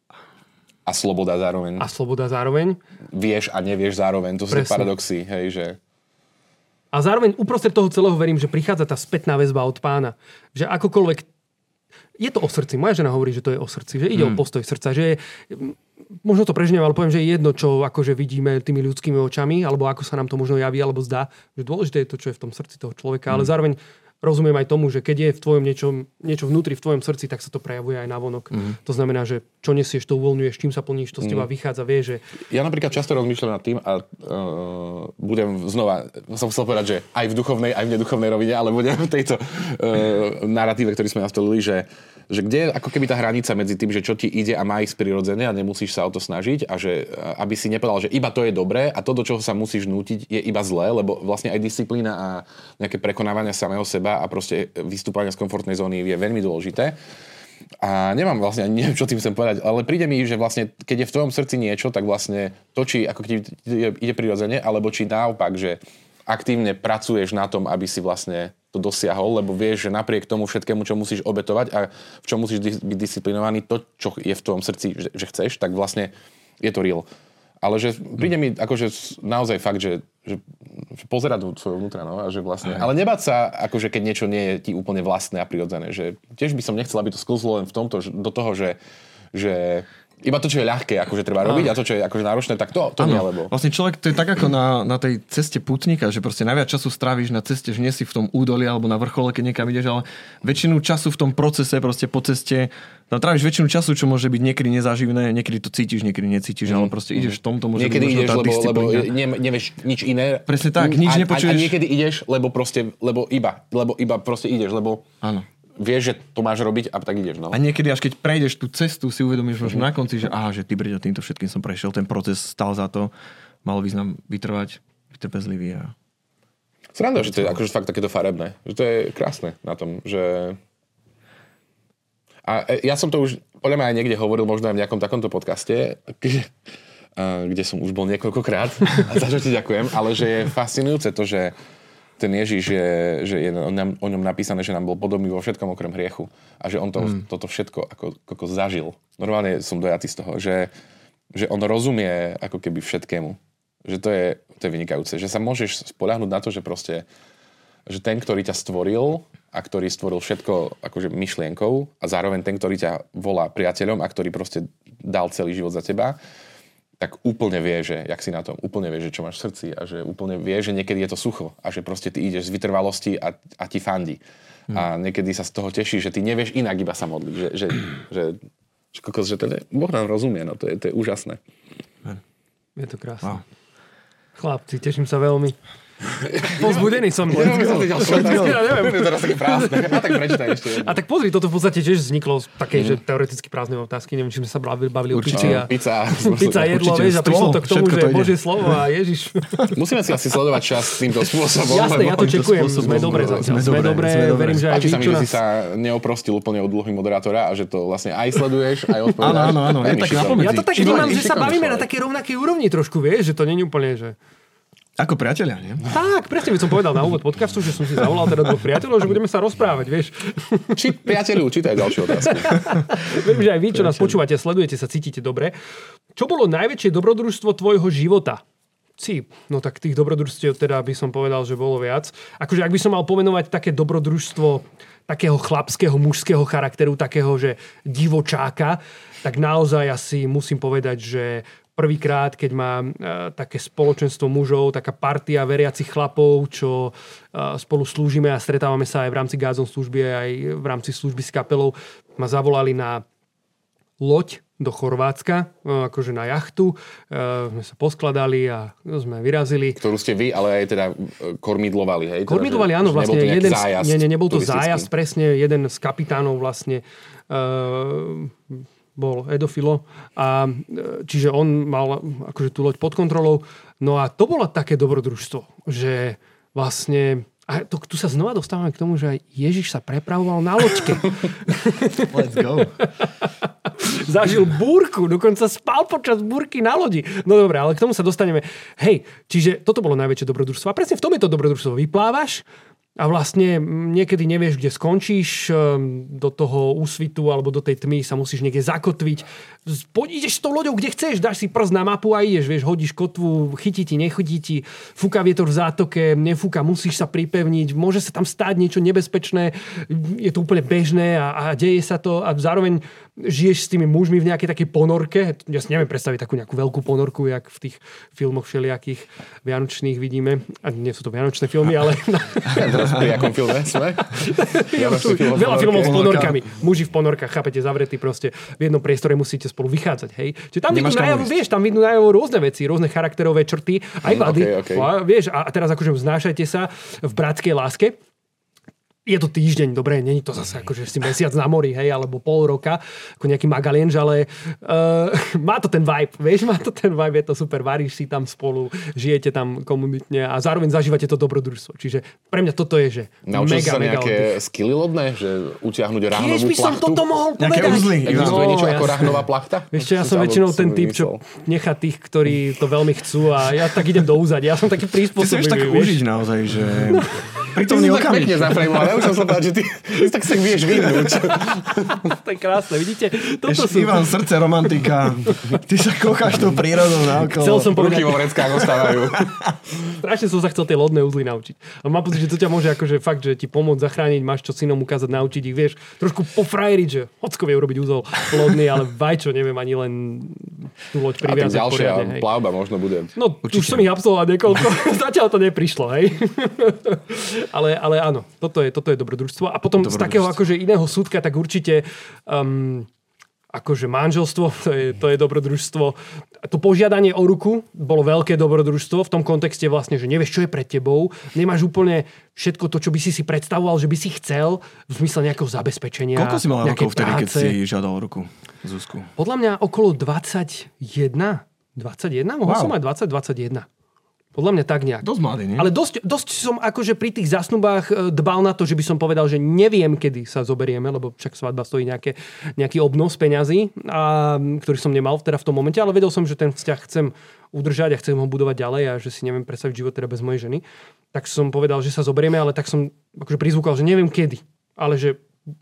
Speaker 2: A sloboda zároveň.
Speaker 1: A sloboda zároveň.
Speaker 2: Vieš a nevieš zároveň. To sú tie
Speaker 1: Presne.
Speaker 2: paradoxy, hej, že...
Speaker 1: A zároveň uprostred toho celého verím, že prichádza tá spätná väzba od Pána. Že akokoľvek... Je to o srdci. Moja žena hovorí, že to je o srdci. Že ide
Speaker 2: Hmm.
Speaker 1: o postoj srdca. Že je... Možno to prežnem, ale poviem, že je jedno, čo akože vidíme tými ľudskými očami, alebo ako sa nám to možno javí, alebo zdá. Že dôležité je to, čo je v tom srdci toho človeka.
Speaker 2: Hmm.
Speaker 1: Ale zároveň rozumiem aj tomu, že keď je v tvojom niečo, niečo vnútri v tvojom srdci, tak sa to prejavuje aj navonok.
Speaker 2: Hmm.
Speaker 1: To znamená, že čo nesieš, to uvoľňuješ, čím sa plníš, to z teba vychádza, vie, že
Speaker 2: Ja napríklad často rozmýšľam nad tým a uh, budem znova, som chcel povedať, že aj v duchovnej, aj v neduchovnej rovine, ale budem v tejto uh, narratíve, ktorý sme nastolili, že, že kde je ako keby tá hranica medzi tým, že čo ti ide a má ísť prirodzene a nemusíš sa o to snažiť a že uh, aby si nepovedal, že iba to je dobré a to, do čoho sa musíš nútiť, je iba zlé, lebo vlastne aj disciplína a nejaké prekonávanie samého seba a proste vystúpanie z komfortnej zóny je veľmi dôležité. A nemám vlastne, ani neviem, čo tým chcem povedať, ale príde mi, že vlastne, keď je v tvojom srdci niečo, tak vlastne to, či ako keď ide prirodzene, alebo či naopak, že aktívne pracuješ na tom, aby si vlastne to dosiahol, lebo vieš, že napriek tomu všetkému, čo musíš obetovať a v čom musíš byť disciplinovaný, to, čo je v tvojom srdci, že, že chceš, tak vlastne je to real. Ale že príde mi akože naozaj fakt, že, že, že pozerať do svojho vnútra, no, a že vlastne, ale nebáť sa, akože keď niečo nie je ti úplne vlastné a prirodzené, že tiež by som nechcel, aby to sklzlo len v tomto, že, do toho, že, že iba to, čo je ľahké, akože treba robiť a to, čo je akože náročné, tak to, to nie, lebo...
Speaker 3: Vlastne človek, to je tak ako na, na tej ceste pútnika, že proste najviac času stráviš na ceste, že nie si v tom údolí alebo na vrchole, keď niekam ideš, ale väčšinu času v tom procese, proste po ceste, tam tráviš väčšinu času, čo môže byť niekedy nezáživné, niekedy to cítiš, niekedy necítiš, mm. ale proste ideš v tomto, môže
Speaker 2: niekedy
Speaker 3: byť možno tá
Speaker 2: lebo,
Speaker 3: disciplína.
Speaker 2: lebo ne, nevieš nič iné.
Speaker 3: Presne tak, nič
Speaker 2: a,
Speaker 3: nepočuješ.
Speaker 2: A, a niekedy ideš, lebo proste, lebo iba, lebo iba proste ideš, lebo...
Speaker 3: Áno.
Speaker 2: Vieš, že to máš robiť a tak ideš. No.
Speaker 3: A niekedy, až keď prejdeš tú cestu, si uvedomíš možno na konci, že aha, že ty brďo, týmto všetkým som prešiel, ten proces stal za to, mal význam vytrvať, byť trpezlivý. A...
Speaker 2: Sranda, že to je akože fakt takéto farebné. Že to je krásne na tom, že... A ja som to už, podľa mňa aj niekde hovoril, možno aj v nejakom takomto podcaste, kde, kde som už bol niekoľkokrát, a za čo ti ďakujem, ale že je fascinujúce to, že ten Ježiš je, že je o ňom napísané, že nám bol podobný vo všetkom okrem hriechu. A že on to, mm. toto všetko ako, ako zažil. Normálne som dojatý z toho, že, že on rozumie ako keby všetkému. Že to je, to je vynikajúce. Že sa môžeš spoľahnúť na to, že proste, že ten, ktorý ťa stvoril a ktorý stvoril všetko akože myšlienkou a zároveň ten, ktorý ťa volá priateľom a ktorý proste dal celý život za teba, tak úplne vie, že jak si na tom, úplne vie, že čo máš v srdci a že úplne vie, že niekedy je to sucho a že proste ty ideš z vytrvalosti a, a ti fandí. Hmm. A niekedy sa z toho teší, že ty nevieš inak iba sa modliť, že, že, že, že, kokos, že teda Boh nám rozumie, no to je, to je úžasné.
Speaker 1: Je to krásne. Wow. Chlapci, teším sa veľmi. Pozbudený som. Ja
Speaker 2: neviem. Teraz také prázdne. A tak prečítaj ešte.
Speaker 1: A tak pozri, toto v podstate tiež vzniklo z takej, mm. že teoreticky prázdnej otázky. Neviem, či sme sa bavili o piči a
Speaker 2: pizza,
Speaker 1: pizza jedlo, vieš, a prišlo to k tomu, že Božie slovo a Ježiš.
Speaker 2: Musíme si asi sledovať čas týmto spôsobom.
Speaker 1: Jasné, ja to čekujem. Sme dobre zatiaľ. Sme dobre, verím, že aj vy,
Speaker 2: čo nás... Páči sa mi,
Speaker 1: že
Speaker 2: si sa neoprostil úplne od úlohy moderátora a že to vlastne aj sleduješ, aj odpovedáš.
Speaker 3: Áno, áno, áno.
Speaker 1: Ja to tak vnímam, že sa bavíme na také rovnakej úrovni trošku, vieš, že to nie je úplne, že...
Speaker 3: Ako priatelia, nie?
Speaker 1: Tak, presne, som povedal na úvod podcastu, že som si zavolal teda dvoch priateľov, že budeme sa rozprávať, vieš.
Speaker 2: Či, priateľu, čítaj ďalšiu otázku.
Speaker 1: Viem, že aj vy, čo nás počúvate, sledujete sa, cítite dobre. Čo bolo najväčšie dobrodružstvo tvojho života? Si, no tak tých dobrodružstiev teda by som povedal, že bolo viac. Akože ak by som mal pomenovať také dobrodružstvo takého chlapského, mužského charakteru, takého, že divočáka, tak naozaj asi musím povedať, že prvýkrát, keď mám e, také spoločenstvo mužov, taká partia veriacich chlapov, čo e, spolu slúžime a stretávame sa aj v rámci Gázon služby, aj v rámci služby s kapelou, ma zavolali na loď do Chorvátska, e, akože na jachtu. E, sme sa poskladali a sme vyrazili.
Speaker 2: Ktorú ste vy, ale aj teda kormidlovali, hej?
Speaker 1: Kormidlovali, áno, vlastne. Jeden, zájazd, nie, nie, nebol to zájazd, presne. Jeden z kapitánov vlastne e, bol Edofilo a čiže on mal akože tú loď pod kontrolou. No a to bolo také dobrodružstvo, že vlastne a to, tu sa znova dostávame k tomu, že aj Ježiš sa prepravoval na loďke.
Speaker 3: Let's go.
Speaker 1: Zažil búrku, dokonca spal počas búrky na lodi. No dobre, ale k tomu sa dostaneme. Hej, čiže toto bolo najväčšie dobrodružstvo. A presne v tom je to dobrodružstvo. Vyplávaš a vlastne niekedy nevieš, kde skončíš, do toho úsvitu alebo do tej tmy sa musíš niekde zakotviť. Ideš s tou loďou, kde chceš, dáš si prst na mapu a ideš, vieš, hodíš kotvu, chytí ti, nechutí ti, fúka vietor v zátoke, nefúka, musíš sa pripevniť, môže sa tam stáť niečo nebezpečné, je to úplne bežné a, a deje sa to a zároveň žiješ s tými mužmi v nejakej takej ponorke. Ja si neviem predstaviť takú nejakú veľkú ponorku, jak v tých filmoch všelijakých vianočných vidíme. A nie sú to vianočné filmy, ale...
Speaker 2: Pri akom filme sme?
Speaker 1: Veľa filmov s ponorkami. Muži v ponorkách, chápete, zavretí proste. V jednom priestore musíte spolu vychádzať, hej. Čiže tam vidú najavo, vieš, tam vidú najavo rôzne veci, rôzne charakterové črty, aj vady. Okay, okay. A, vieš, a teraz akože znášajte sa v bratskej láske. Je to týždeň, dobre, není to zase akože si mesiac na mori, hej, alebo pol roka, ako nejaký Magalienž, ale uh, má to ten vibe, vieš, má to ten vibe, je to super, varíš si tam spolu, žijete tam komunitne a zároveň zažívate to dobrodružstvo. Čiže pre mňa toto je, že
Speaker 2: naučil
Speaker 1: mega,
Speaker 2: sa
Speaker 1: mega
Speaker 2: nejaké skilly lodné, že utiahnuť ráhnovú plachtu?
Speaker 1: Tiež by som toto mohol povedať.
Speaker 3: Nejaké uzly.
Speaker 2: Existuje niečo ako ráhnová plachta?
Speaker 1: Vieš čo, ja som väčšinou ten typ, čo nechá tých, ktorí to veľmi chcú a ja tak idem do úzadia. Ja som taký prispôsobivý.
Speaker 3: Ty si vieš tak užiť naozaj, že... Prítomný
Speaker 2: Ty si tak
Speaker 3: okamih.
Speaker 2: pekne zafrejmoval. Ja už som sa povedal, že ty, ty tak sa vieš vyhnúť.
Speaker 1: To je krásne, vidíte? Toto
Speaker 3: Ešte
Speaker 1: sú...
Speaker 3: Ivan, srdce romantika. Ty sa kocháš tou prírodou naokolo.
Speaker 1: Chcel som
Speaker 2: Ruky
Speaker 1: povedať,
Speaker 2: vo vreckách ostávajú.
Speaker 1: strašne som sa chcel tie lodné uzly naučiť. A mám pocit, že to ťa môže akože fakt, že ti pomôcť zachrániť, máš čo synom ukázať, naučiť ich, vieš, trošku pofrajeriť, že Ocko vie urobiť úzol lodný, ale vajčo, neviem ani len tú loď
Speaker 2: A tak
Speaker 1: priviazať
Speaker 2: ďalšia
Speaker 1: poriadne, hej.
Speaker 2: plavba možno bude.
Speaker 1: No, určite. Už som ich absolvoval niekoľko. Zatiaľ to neprišlo, hej. ale, ale áno, toto je, toto je dobrodružstvo. A potom z takého akože iného súdka, tak určite um, akože manželstvo, to je, to je dobrodružstvo. To požiadanie o ruku bolo veľké dobrodružstvo v tom kontexte vlastne, že nevieš, čo je pred tebou. Nemáš úplne všetko to, čo by si si predstavoval, že by si chcel v zmysle nejakého zabezpečenia.
Speaker 3: Koľko si mal
Speaker 1: nejakej
Speaker 3: rokov vtedy, keď
Speaker 1: práce.
Speaker 3: si žiadal ruku, Zuzku?
Speaker 1: Podľa mňa okolo dvadsaťjeden. dvadsaťjeden? Mohol
Speaker 3: Wow.
Speaker 1: som aj dvadsať dvadsaťjeden. Podľa mňa tak nejak.
Speaker 3: Dosť mladý, nie?
Speaker 1: Ale dosť, dosť som akože pri tých zasnubách e, dbal na to, že by som povedal, že neviem, kedy sa zoberieme, lebo však svadba stojí nejaké, nejaký obnos peňazí, a, ktorý som nemal teda v tom momente, ale vedel som, že ten vzťah chcem udržať a chcem ho budovať ďalej a že si neviem predstaviť život teda bez mojej ženy. Tak som povedal, že sa zoberieme, ale tak som akože prizvukal, že neviem kedy. Ale že...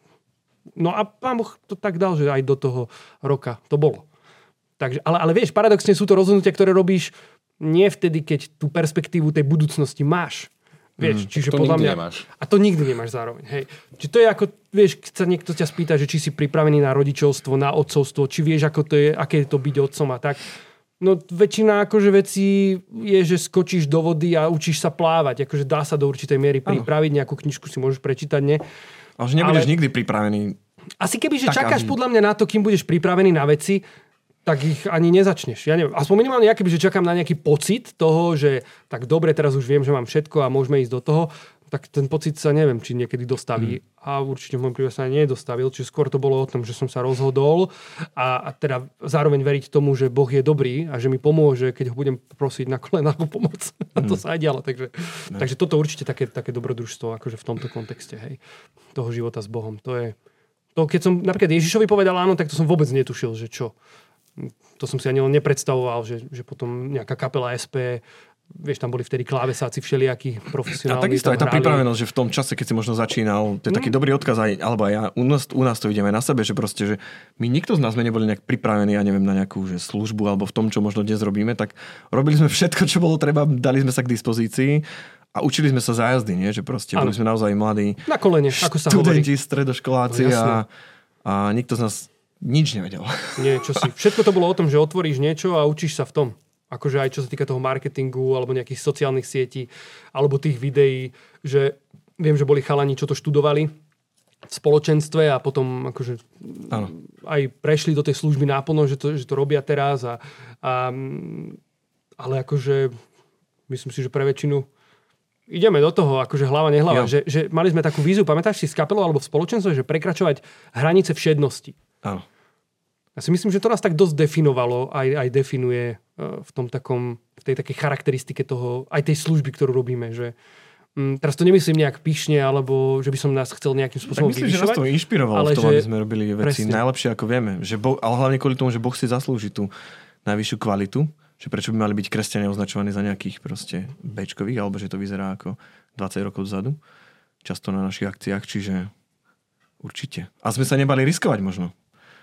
Speaker 1: No a pán Boh to tak dal, že aj do toho roka to bolo. Takže, ale, ale vieš, paradoxne sú to rozhodnutia, ktoré robíš nie vtedy, keď tú perspektívu tej budúcnosti máš. Vieš, mm, čiže
Speaker 2: to
Speaker 1: podľa
Speaker 2: nikdy
Speaker 1: mňa...
Speaker 2: nemáš.
Speaker 1: A to nikdy nemáš zároveň. Hej. Čiže to je ako, vieš, keď sa niekto ťa spýta, že či si pripravený na rodičovstvo, na otcovstvo, či vieš, ako to je, aké je to byť otcom a tak. No väčšina akože vecí je, že skočíš do vody a učíš sa plávať. Akože dá sa do určitej miery pripraviť, nejakú knižku si môžeš prečítať, nie?
Speaker 3: Ale že nebudeš
Speaker 1: ale...
Speaker 3: nikdy pripravený.
Speaker 1: Asi keby, že
Speaker 3: Tak,
Speaker 1: čakáš
Speaker 3: aby-
Speaker 1: podľa mňa na to, kým budeš pripravený na veci, tak ich ani nezačneš. Ja neviem. Aspoň minimálne ja, keby, že čakám na nejaký pocit toho, že tak dobre, teraz už viem, že mám všetko a môžeme ísť do toho, tak ten pocit sa neviem, či niekedy dostaví. Mm. A určite v môjom prípade sa ani nedostavil. Čiže skôr to bolo o tom, že som sa rozhodol a, a teda zároveň veriť tomu, že Boh je dobrý a že mi pomôže, keď ho budem prosiť na kolenách o pomoc. A to sa aj dialo. Takže, takže toto určite také, také dobrodružstvo akože v tomto kontexte, hej, toho života s Bohom. To je... To, keď som napríklad Ježišovi povedal áno, tak to som vôbec netušil, že čo. To som si ani len nepredstavoval, že, že potom nejaká kapela es pé, vieš, tam boli vtedy klávesáci všelijakí profesionálni.
Speaker 3: A takisto aj tá
Speaker 1: hrali.
Speaker 3: pripravenosť, že v tom čase, keď si možno začínal, to je taký
Speaker 1: Mm.
Speaker 3: dobrý odkaz aj, alebo aj ja, u nás, u nás to vidíme na sebe, že proste, že my nikto z nás sme neboli nejak pripravení, ja neviem, na nejakú že službu alebo v tom, čo možno dnes robíme, tak robili sme všetko, čo bolo treba, dali sme sa k dispozícii a učili sme sa zájazdy, nie? Že proste
Speaker 1: Áno.
Speaker 3: boli sme naozaj mladí
Speaker 1: Na kolene, ako sa hovorí.
Speaker 3: študenti, stredoškoláci
Speaker 1: No, jasné.
Speaker 3: a, a nikto z nás nič nevedel.
Speaker 1: Nie, čo si. Všetko to bolo o tom, že otvoríš niečo a učíš sa v tom. Akože aj čo sa týka toho marketingu alebo nejakých sociálnych sietí alebo tých videí, že viem, že boli chalani, čo to študovali v spoločenstve a potom akože
Speaker 3: Áno.
Speaker 1: aj prešli do tej služby náplno, že to, že to robia teraz a, a ale akože myslím si, že pre väčšinu ideme do toho, akože hlava, nehlava. Že, že mali sme takú víziu, pamätáš si, s kapelou alebo v spoločenstve, že prekračovať hranice všednosti.
Speaker 3: Áno.
Speaker 1: Ja si myslím, že to nás tak dosť definovalo, aj, aj definuje uh, v tom takom, v tej takej charakteristike toho, aj tej služby, ktorú robíme, že um, teraz to nemyslím nejak pyšne, alebo že by som nás chcel nejakým
Speaker 3: Tak
Speaker 1: spôsobom
Speaker 3: myslím, že nás to
Speaker 1: vyvyšovať.
Speaker 3: inšpirovalo
Speaker 1: ale
Speaker 3: v tom,
Speaker 1: že-
Speaker 3: aby sme robili veci
Speaker 1: presne.
Speaker 3: najlepšie, ako vieme. Že boh, ale hlavne kvôli tomu, že Boh si zaslúži tú najvyššiu kvalitu. Že prečo by mali byť kresťania označovaní za nejakých proste béčkových, alebo že to vyzerá ako dvadsať rokov dozadu. Často na našich akciách, čiže určite. A sme sa nebali riskovať možno.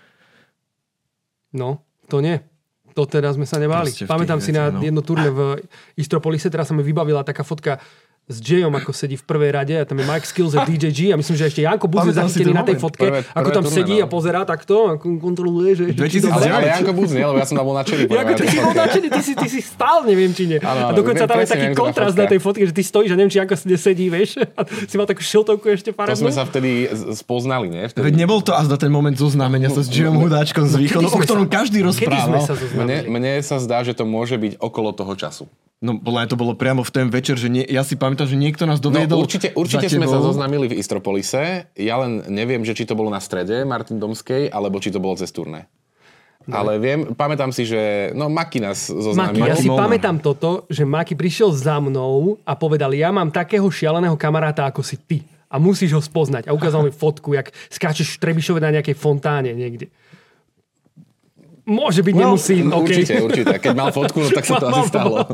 Speaker 1: No, to nie. To teda sme sa nebáli.
Speaker 3: Proste v tých
Speaker 1: Pamätám si na
Speaker 3: veciach, no.
Speaker 1: jedno turné v Istropolise, teraz sa mi vybavila taká fotka s Jayom, ako sedí v prvej rade a tam je Mike Skills a dý džej G a myslím, že ešte Janko Budz je
Speaker 3: Pamätám si
Speaker 1: zachytený
Speaker 3: ten
Speaker 1: na tej
Speaker 3: moment.
Speaker 1: fotke,
Speaker 2: Prvé-
Speaker 1: ako
Speaker 2: prvé
Speaker 1: tam
Speaker 2: turné,
Speaker 1: sedí
Speaker 2: no.
Speaker 1: a pozerá takto a kontroluje, že...
Speaker 3: dvetisícdeväť.
Speaker 2: Ale, ale Janko Budz nie, lebo ja som tam bol na čeli.
Speaker 1: Jako ty si bol nadšený, ty si, ty si stál, neviem, či nie.
Speaker 2: Áno,
Speaker 1: A
Speaker 2: áno,
Speaker 1: dokonca tam je
Speaker 2: presne
Speaker 1: taký
Speaker 2: viem, ktorá
Speaker 1: kontrast
Speaker 2: fotka.
Speaker 1: na tej fotke, že ty stojíš a neviem, či ako sedí, vieš. A si mal takú šiltovku ešte
Speaker 2: To
Speaker 1: farebnú.
Speaker 2: sme sa vtedy z- spoznali, nie?
Speaker 3: Veď
Speaker 2: Vtedy.
Speaker 3: nebol to azda ten moment zoznámenia sa s Jimom Hudáčkom z východu,
Speaker 1: Kedy
Speaker 3: o
Speaker 1: sme
Speaker 3: ktorom
Speaker 1: sa-
Speaker 3: každý
Speaker 1: Kedy sme
Speaker 3: rozprával.
Speaker 1: sa
Speaker 2: Mne,
Speaker 1: zoznamili?
Speaker 2: mne sa zdá, že to môže byť okolo toho času.
Speaker 3: No podľa mňa to bolo priamo v ten večer, že nie, ja si pamätám, že niekto nás
Speaker 2: No,
Speaker 3: doviedol
Speaker 2: určite určite
Speaker 3: za
Speaker 2: sme sa
Speaker 3: tebou.
Speaker 2: zoznamili v Istropolise. Ja len neviem, že či to bolo na strede Martin Domskej, alebo či to bolo cez turné. No. Ale viem, pamätám si, že no Maki nás
Speaker 1: Maki,
Speaker 2: zoznámil.
Speaker 1: ja si
Speaker 3: Molnar.
Speaker 1: pamätám toto, že Maki prišiel za mnou a povedal, ja mám takého šialeného kamaráta, ako si ty. A musíš ho spoznať. A ukázal mi fotku, jak skáčeš v Trebišove na nejakej fontáne niekde. Môže byť,
Speaker 2: No,
Speaker 1: nemusí. Okay.
Speaker 2: určite, určite. Keď mal fotku, no, tak sa to asi stalo.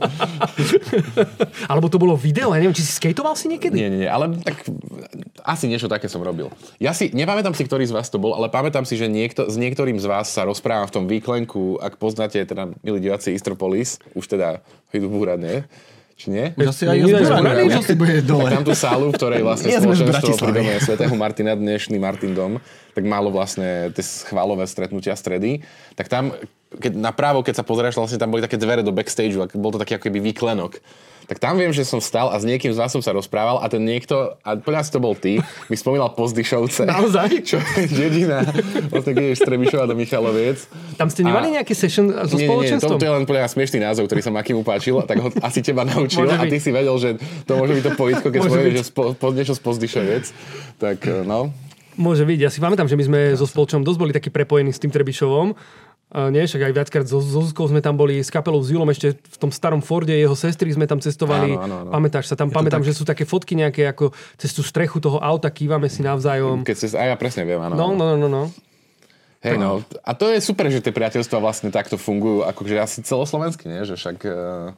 Speaker 1: Alebo to bolo video, ja neviem, či si skejtoval si niekedy?
Speaker 2: Nie, nie, nie, ale tak asi niečo také som robil. Ja si, nepamätám si, ktorý z vás to bol, ale pamätám si, že niekto, s niektorým z vás sa rozprávam v tom výklenku, ak poznáte, teda, milí diváci, Istropolis, už teda idú búrať, nie? Či nie?
Speaker 3: Už asi aj
Speaker 1: Nie,
Speaker 3: je
Speaker 1: zbraný,
Speaker 3: už asi bude dole.
Speaker 2: Tak tam tú sálu, v ktorej vlastne
Speaker 3: Nie sme v
Speaker 2: spoločenstvo
Speaker 3: Bratislave.
Speaker 2: pri dome svätého Martina, dnešný Martin dom, tak malo vlastne tie schválové stretnutia stredy. Tak tam, keď napravo, keď sa pozeráš, vlastne tam boli také dvere do backstageu, a bol to taký ako keby výklenok. Tak tam viem, že som stal a s niekým z vás som sa rozprával a ten niekto, a podľa si to bol ty, mi spomínal Pozdyšovce.
Speaker 1: Naozaj?
Speaker 2: Čo je dedina, vlastne keď ideš z Trebišova do Michaloviec.
Speaker 1: Tam ste nemali
Speaker 2: A-
Speaker 1: nejaký session so
Speaker 2: Nie, nie, nie, to,
Speaker 1: spoločenstvom?
Speaker 2: to je len podľa mňa smiešný názov, ktorý sa Makimu páčil, tak ho asi teba naučil
Speaker 1: Môže
Speaker 2: a ty
Speaker 1: byť.
Speaker 2: si vedel, že to môže byť to pojitko, keď
Speaker 1: Môže
Speaker 2: spovieš,
Speaker 1: byť.
Speaker 2: že spo, po, niečo z Pozdyšoviec. Tak no.
Speaker 1: Môže byť. Ja si pamätám, že my sme so spoločnom dosť boli takí prepojení s tým Trebišovom. Uh, nie, však aj viackrát so, so Zuzkou sme tam boli s kapelou s Julom, ešte v tom starom Forde, jeho sestry sme tam cestovali.
Speaker 2: Áno, áno, áno.
Speaker 1: Pamätáš sa tam? Pamätám, že sú také fotky nejaké, ako cez tú strechu toho auta kývame si navzájom.
Speaker 2: Keď si, a ja presne viem, áno.
Speaker 1: No, no, no, no. no.
Speaker 2: Hej, no. A to je super, že tie priateľstvá vlastne takto fungujú, akože asi celoslovensky, nie? Že však... Uh,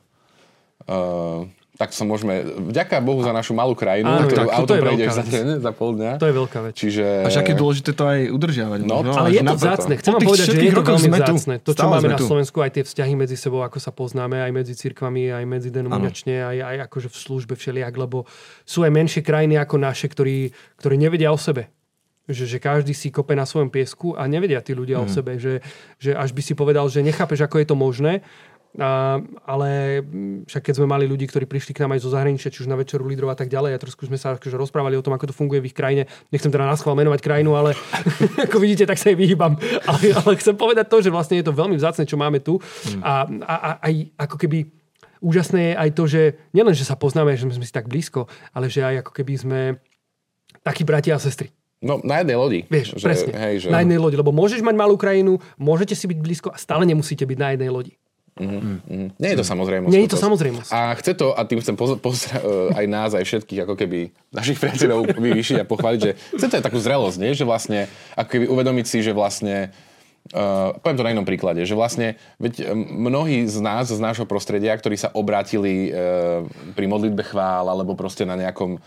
Speaker 2: uh, tak sa môžeme, vďaka Bohu za našu malú krajinu,
Speaker 1: Áno,
Speaker 2: ktorú
Speaker 1: tak, toto
Speaker 2: autom
Speaker 1: je
Speaker 2: prejdeš
Speaker 1: veľká
Speaker 2: za
Speaker 1: vec.
Speaker 2: deň, za pol dňa.
Speaker 1: To je veľká vec.
Speaker 2: Čiže...
Speaker 3: A však je dôležité to aj udržiavať.
Speaker 2: No,
Speaker 3: možno,
Speaker 1: Ale
Speaker 3: až
Speaker 1: je to
Speaker 3: na preto.
Speaker 1: vzácne. Chcem
Speaker 3: Po
Speaker 1: vám
Speaker 3: tých
Speaker 1: povedať, že
Speaker 3: všetkých
Speaker 1: je to
Speaker 3: rokoch
Speaker 1: veľmi
Speaker 3: sme tu.
Speaker 1: vzácne. To, čo
Speaker 3: Stále
Speaker 1: máme
Speaker 3: sme
Speaker 1: na
Speaker 3: tu.
Speaker 1: Slovensku, aj tie vzťahy medzi sebou, ako sa poznáme, aj medzi cirkvami, aj medzi denominačne, aj, aj akože v službe všelijak, lebo sú aj menšie krajiny ako naše, ktorí, ktorí nevedia o sebe. Že, že každý si kope na svojom piesku a nevedia tí ľudia mm. o sebe. Že, že až by si povedal, že nechápeš, ako je to možné. A, ale však keď sme mali ľudí, ktorí prišli k nám aj zo zahraničia, či už na večeru lídrov a tak ďalej, a trošku sme sa akože rozprávali o tom, ako to funguje v ich krajine. Nechcem teda naschvál menovať krajinu, ale ako vidíte, tak sa jej vyhýbam. Ale, ale chcem povedať to, že vlastne je to veľmi vzácne, čo máme tu. Mm. A, a, a aj ako keby úžasné je aj to, že nielen, že sa poznáme, že sme si tak blízko, ale že aj ako keby sme takí bratia a sestry.
Speaker 2: No, na jednej lodi.
Speaker 1: Vieš,
Speaker 2: že,
Speaker 1: presne.
Speaker 2: Hej, že...
Speaker 1: Na jednej lodi, lebo môžeš mať malú krajinu, môžete si byť blízko a stále nemusíte byť na jednej lodi.
Speaker 2: Mm-hmm. Mm-hmm. Nie je to samozrejmosť.
Speaker 1: Nie je to samozrejmosť.
Speaker 2: A chce to, a tým chcem poz- poz- aj nás, aj všetkých, ako keby našich priateľov vyvýšiť a pochváliť, že chce to aj takú zrelosť, nie? Že vlastne, ako keby uvedomiť si, že vlastne, uh, poviem to na inom príklade, že vlastne, veď mnohí z nás, z nášho prostredia, ktorí sa obrátili uh, pri modlitbe chvál, alebo proste na nejakom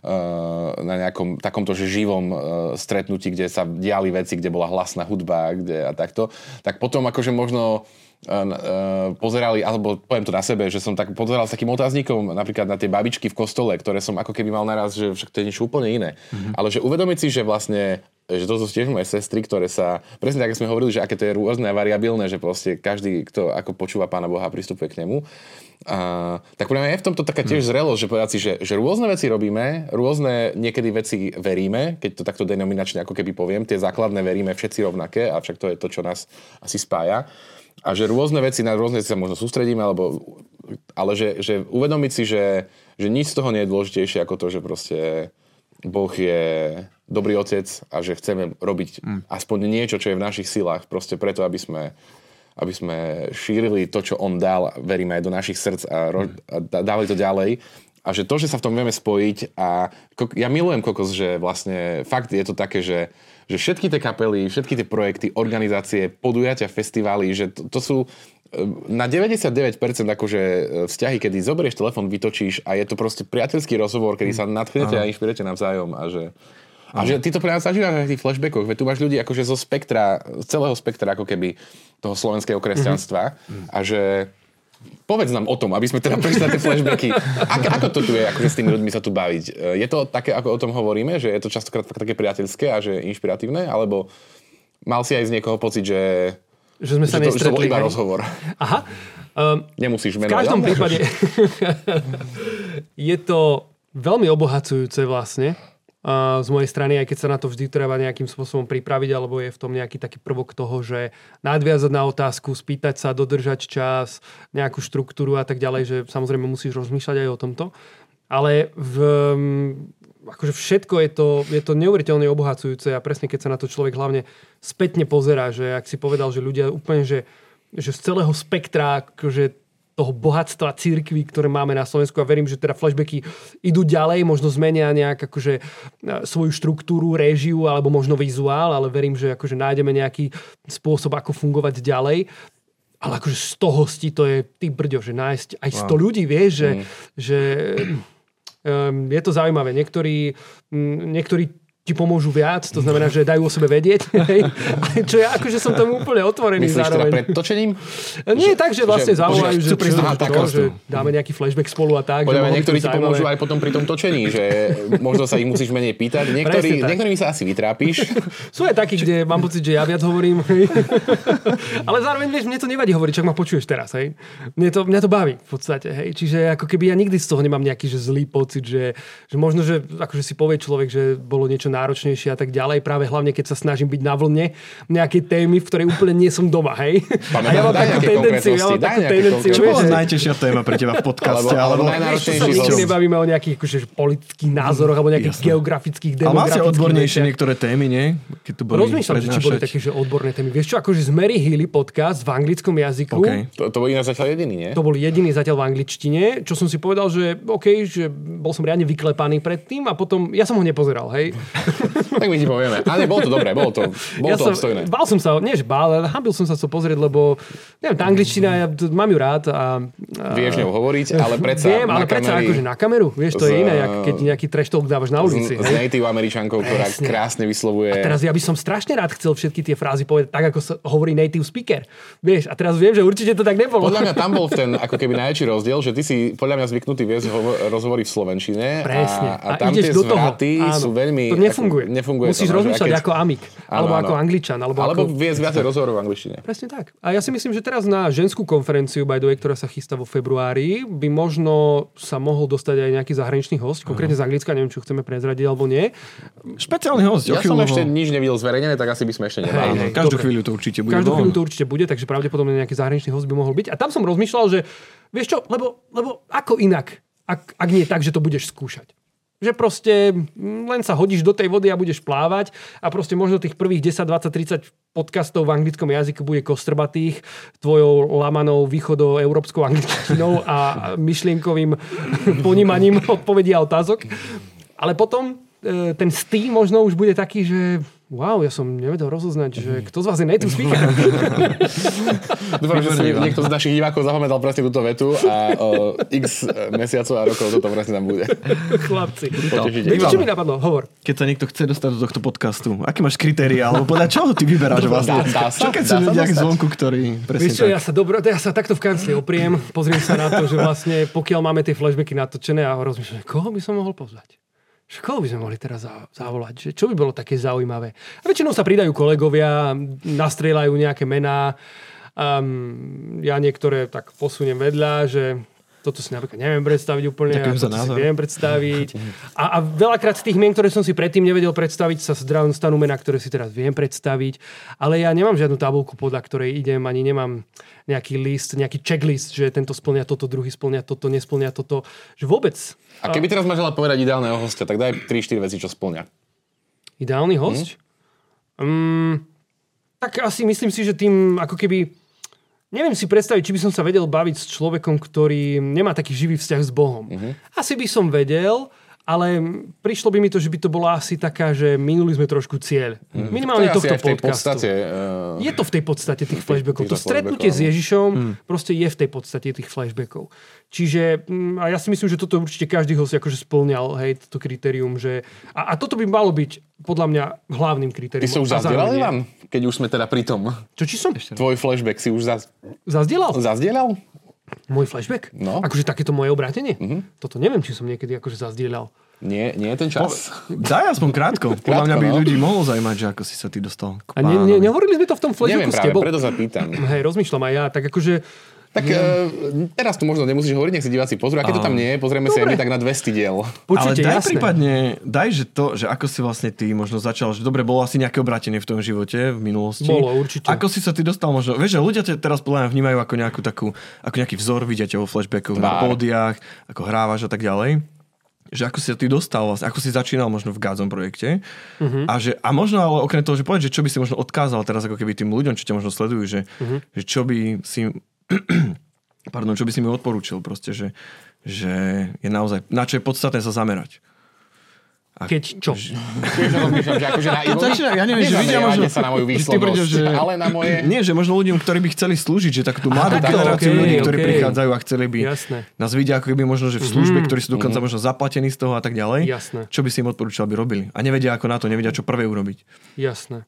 Speaker 2: na nejakom takomto že živom uh, stretnutí, kde sa diali veci, kde bola hlasná hudba, kde a takto, tak potom akože možno uh, uh, pozerali, alebo poviem to na sebe, že som tak pozeral s takým otáznikom napríklad na tie babičky v kostole, ktoré som ako keby mal naraz, že však to je niečo úplne iné. Mm-hmm. Ale že uvedomiť si, že vlastne že to sú tiež moje sestry, ktoré sa, presne tak, ako sme hovorili, že aké to je rôzne a variabilné, že proste každý, kto ako počúva Pána Boha, pristupuje k nemu. A, tak podľa mňa je v tomto taká tiež zrelosť, že povedať si, že, že rôzne veci robíme, rôzne niekedy veci veríme, keď to takto denominačne ako keby poviem, tie základné veríme všetci rovnaké, a však to je to, čo nás asi spája. A že rôzne veci, na rôzne veci sa možno sústredíme, alebo, ale že, že uvedomiť si, že, že nič z toho nie je dôležitejšie ako to, že proste Boh je dobrý otec a že chceme robiť mm. aspoň niečo, čo je v našich silách, proste preto, aby sme, aby sme šírili to, čo on dal, veríme aj do našich srdc a, ro- a dávali to ďalej. A že to, že sa v tom vieme spojiť a ja milujem kokos, že vlastne fakt je to také, že, že všetky tie kapely, všetky tie projekty, organizácie, podujatia, festivály, že to, to sú na deväťdesiatdeväť percent akože vzťahy, kedy zoberieš telefón, vytočíš a je to proste priateľský rozhovor, kedy sa nadchnete a inšpirujete navzájom a že A že ty to pre nás zažívaš aj v tých flashbackoch, veď tu máš ľudí akože zo spektra, z celého spektra ako keby toho slovenského kresťanstva mm-hmm. a že povedz nám o tom, aby sme teda prešli na tie flashbacky. Ako, ako to tu je, akože s tými ľuďmi sa tu baviť? Je to také, ako o tom hovoríme, že je to častokrát také priateľské a že inšpiratívne, alebo mal si aj z niekoho pocit, že
Speaker 1: že sme sa
Speaker 2: že to, že to bol
Speaker 1: nestretli.
Speaker 2: iba
Speaker 1: hej?
Speaker 2: rozhovor.
Speaker 1: Aha. Um,
Speaker 2: Nemusíš
Speaker 1: v
Speaker 2: menovať.
Speaker 1: každom
Speaker 2: ale
Speaker 1: prípade je to veľmi obohacujúce vlastne uh, z mojej strany, aj keď sa na to vždy treba nejakým spôsobom pripraviť, alebo je v tom nejaký taký prvok toho, že nadviazať na otázku, spýtať sa, dodržať čas, nejakú štruktúru a tak ďalej, že samozrejme musíš rozmýšľať aj o tomto. Ale v, akože všetko je to, je to neuveriteľne obohacujúce a presne keď sa na to človek hlavne spätne pozerá, že ak si povedal, že ľudia úplne, že, že z celého spektra akože toho bohatstva cirkví, ktoré máme na Slovensku a verím, že teda flashbacky idú ďalej, možno zmenia nejak akože svoju štruktúru, réžiu alebo možno vizuál, ale verím, že akože nájdeme nejaký spôsob, ako fungovať ďalej. Ale akože sto hostí, to je ty brďo, že nájsť aj sto wow. ľudí, vieš, že, mm. že um, je to zaujímavé. Niektorí, um, niektorí ti pomôžu viac, to znamená, že dajú o sebe vedieť. Hej? Čo ja akože som tomu úplne otvorený.
Speaker 2: Myslíš
Speaker 1: zároveň.
Speaker 2: teda pred točením?
Speaker 1: Nie, tak, že vlastne zavolajú, že, že,
Speaker 2: aha,
Speaker 1: to, že dáme nejaký flashback spolu a tak.
Speaker 2: Podľa mňa niektorí ti pomôžu aj potom pri tom točení, že možno sa ich musíš menej pýtať. Niektorí, niektorými sa asi vytrápiš.
Speaker 1: Sú aj takí, kde mám pocit, že ja viac hovorím. Hej? Ale zároveň, vieš, mne to nevadí hovoriť, čak ma počuješ teraz. Hej? Mne, to, mňa to baví v podstate. Hej? Čiže ako keby ja nikdy z toho nemám nejaký že zlý pocit, že, že možno, že akože si povie človek, že bolo niečo náročnejšie a tak ďalej, práve hlavne, keď sa snažím byť na vlne nejakej témy, v ktorej úplne nie som doma, hej?
Speaker 2: Pamätám,
Speaker 1: a ja mám takú tendenciu, ja mám takú tendenciu.
Speaker 3: Čo bola najtežšia téma pre teba v podcaste?
Speaker 2: Alebo, alebo
Speaker 1: najnáročnejšie. Sa nikdy nebavíme o nejakých akože, politických názoroch alebo nejakých Jasne. geografických, demografických.
Speaker 3: Ale máte odbornejšie veciach. Niektoré témy, nie? Keď tu boli
Speaker 1: Rozmýšľam, že či boli také, že odborné témy. Vieš čo, akože z Mary Healy podcast v anglickom jazyku.
Speaker 3: Okay.
Speaker 2: To, to bol iná zatiaľ jediný, nie?
Speaker 1: To bol jediný zatiaľ v angličtine, čo som si povedal, že OK, že bol som riadne vyklepaný predtým a potom, ja som ho nepozeral, hej.
Speaker 2: Tak my ti povieme. Ale bolo to dobré, bolo to, bolo
Speaker 1: ja
Speaker 2: to
Speaker 1: som,
Speaker 2: obstojné.
Speaker 1: Bál som sa, nie že bál, ale hambil som sa to pozrieť, lebo neviem, tá angličtina, ja mám ju rád. A, a,
Speaker 2: vieš ňou hovoriť, ale predsa
Speaker 1: viem, ale
Speaker 2: na
Speaker 1: predsa
Speaker 2: kamery,
Speaker 1: akože na kameru, vieš, to z, je iné, jak keď nejaký trash talk dávaš na ulici.
Speaker 2: S, s native Američankou, ktorá Presne. krásne vyslovuje.
Speaker 1: A teraz ja by som strašne rád chcel všetky tie frázy povedať tak, ako sa hovorí native speaker. Vieš, a teraz viem, že určite to tak nebolo.
Speaker 2: Podľa mňa tam bol ten ako keby najväčší rozdiel, že ty si podľa mňa zvyknutý viesť rozhovory v slovenčine.
Speaker 1: Presne.
Speaker 2: A, a tam tie zvraty sú veľmi...
Speaker 1: To nefunguje.
Speaker 2: Ako, nefunguje
Speaker 1: Musíš
Speaker 2: to,
Speaker 1: rozmýšľať
Speaker 2: keď...
Speaker 1: ako amik, alebo áno, ako angličan. Alebo,
Speaker 2: alebo
Speaker 1: ako...
Speaker 2: viesť viacej rozhovorov v angličtine.
Speaker 1: Presne tak. A ja si myslím, že teraz na ženskú konferenciu, by the way, ktorá sa chystá vo februári, by možno sa mohol dostať aj nejaký zahraničný host, konkrétne z Anglicka, neviem, či chceme prezradiť alebo nie.
Speaker 3: Špeciálny host.
Speaker 2: Ja som ešte nič nevidel zverejnené, tak asi by sme ešte nemali.
Speaker 3: Hej, každú chvíľu to určite bude.
Speaker 1: Každú chvíľu to určite bude, takže pravdepodobne nejaký zahraničný host by mohol byť. A tam som rozmýšľal, že vieš čo, lebo, lebo ako inak, ak, ak nie tak, že to budeš skúšať. Že proste len sa hodíš do tej vody a budeš plávať a proste možno tých prvých desať, dvadsať, tridsať podcastov v anglickom jazyku bude kostrbatých tvojou lamanou východoeurópskou angličtinou a myšlienkovým ponímaním odpovedí a otázok. Ale potom ten stý možno už bude taký, že wow, ja som nevedel rozoznať, že kto z vás je native speaker.
Speaker 2: Dúfam, že si niekto z našich divákov zapamätal presne túto vetu a o x mesiacov a rokov toto presne tam bude.
Speaker 1: Chlapci.
Speaker 2: No.
Speaker 1: Čo mi napadlo? Hovor.
Speaker 3: Keď sa niekto chce dostať do tohto podcastu, aké máš kritéria? Alebo podľa čoho ty vyberáš vlastne?
Speaker 2: Dá, dá sa,
Speaker 3: čo keď sú ľudia zvonku, ktorí...
Speaker 1: Vieš čo, ja sa, dobro, ja sa takto v kancli opriem, pozriem sa na to, že vlastne pokiaľ máme tie flashbacky natočené a rozmýšľam, koho by som mohol pozvať? Koho by sme mohli teraz zavolať? Že čo by bolo také zaujímavé? A väčšinou sa pridajú kolegovia, nastrieľajú nejaké mená. Um, ja niektoré tak posuniem vedľa, že toto si napríklad neviem predstaviť úplne.
Speaker 3: Ďakujem za
Speaker 1: názor. Si viem predstaviť. A, a veľakrát z tých mien, ktoré som si predtým nevedel predstaviť, sa stanú mená, ktoré si teraz viem predstaviť. Ale ja nemám žiadnu tabuľku, podľa ktorej idem, ani nemám nejaký list, nejaký checklist, že tento splňa toto, druhý splňa toto, nesplňa toto. Že vôbec.
Speaker 2: A keby teraz máš ale povedať ideálneho hostia, tak daj tri štyri veci, čo splňa.
Speaker 1: Ideálny host? Hmm? Um, tak asi myslím si, že tým ako keby... Neviem si predstaviť, či by som sa vedel baviť s človekom, ktorý nemá taký živý vzťah s Bohom. Uh-huh. Asi by som vedel, ale prišlo by mi to, že by to bola asi taká, že minuli sme trošku cieľ. Uh-huh. Minimálne to tohto podcastu. Podstate, uh... Je to v tej podstate tých flashbackov. To stretnutie s Ježišom uh-huh. proste je v tej podstate tých flashbackov. Čiže a ja si myslím, že toto určite každý host akože splňal, hej, toto kritérium, že a, a toto by malo byť podľa mňa hlavným kritérium.
Speaker 2: Ty si už zazdielal, Ivan? Keď už sme teda pri tom.
Speaker 1: Čo, či som?
Speaker 2: Tvoj flashback si už zaz...
Speaker 1: Zazdielal?
Speaker 2: Zazdielal?
Speaker 1: Môj flashback?
Speaker 2: No.
Speaker 1: Akože takéto moje obrátenie?
Speaker 2: Uh-huh.
Speaker 1: Toto neviem, či som niekedy akože zazdielal.
Speaker 2: Nie, nie je ten čas.
Speaker 3: Po, daj aspoň krátko.
Speaker 2: krátko.
Speaker 3: Podľa mňa by
Speaker 2: no.
Speaker 3: ľudí mohlo zaujímať, že ako si sa ty dostal k
Speaker 1: pánovi. A ne, ne, nehovorili sme to v tom flashbacku s tebou?
Speaker 2: Neviem práve, preto sa pýtam.
Speaker 1: Hej, rozmýšľam aj ja. Tak akože...
Speaker 2: Tak uh, teraz tu možno nemusíš hovoriť, nech si diváci pozrú. A keď to tam nie je, pozrieme si aj my tak na dvesto diel.
Speaker 3: Počujte, ale daj jasné. prípadne, daj, že to, že ako si vlastne ty možno začal, že dobre, bolo asi nejaké obrátenie v tom živote v minulosti.
Speaker 1: Bolo, určite.
Speaker 3: Ako si sa ty dostal možno, vieš, že ľudia te teraz podľa mňa vnímajú ako nejakú takú, ako nejaký vzor, vidia ťa vo flashbackoch, na pódiách, ako hrávaš a tak ďalej. Že ako si sa ty dostal vlastne, ako si začínal možno v Gádzom projekte uh-huh. a, že, a možno ale okrem toho, že povedať, že čo by si možno odkázal teraz ako keby tým ľuďom, čo ťa možno sledujú, že, uh-huh. že čo by si pardon, čo by si mi odporúčil proste, že, že je naozaj, na čo je podstatné sa zamerať.
Speaker 1: A keď čo?
Speaker 2: Tiež rozmýšľam, že akože na Ivo...
Speaker 3: Ja neviem, že vidia možno...
Speaker 2: sa na moju výslednosť,
Speaker 3: že...
Speaker 2: ale na moje...
Speaker 3: Nie, že možno ľuďom, ktorí by chceli slúžiť, že takú mladú generáciu okay, ľudí, ktorí okay. prichádzajú a chceli by
Speaker 1: Jasné.
Speaker 3: nás vidia ako keby možno, že v službe, mm, ktorí sú dokonca mm. možno zaplatení z toho a tak ďalej.
Speaker 1: Jasné.
Speaker 3: Čo by si im odporúčal, aby robili? A nevedia ako na to, nevedia čo prvé urobiť.
Speaker 1: Jasné.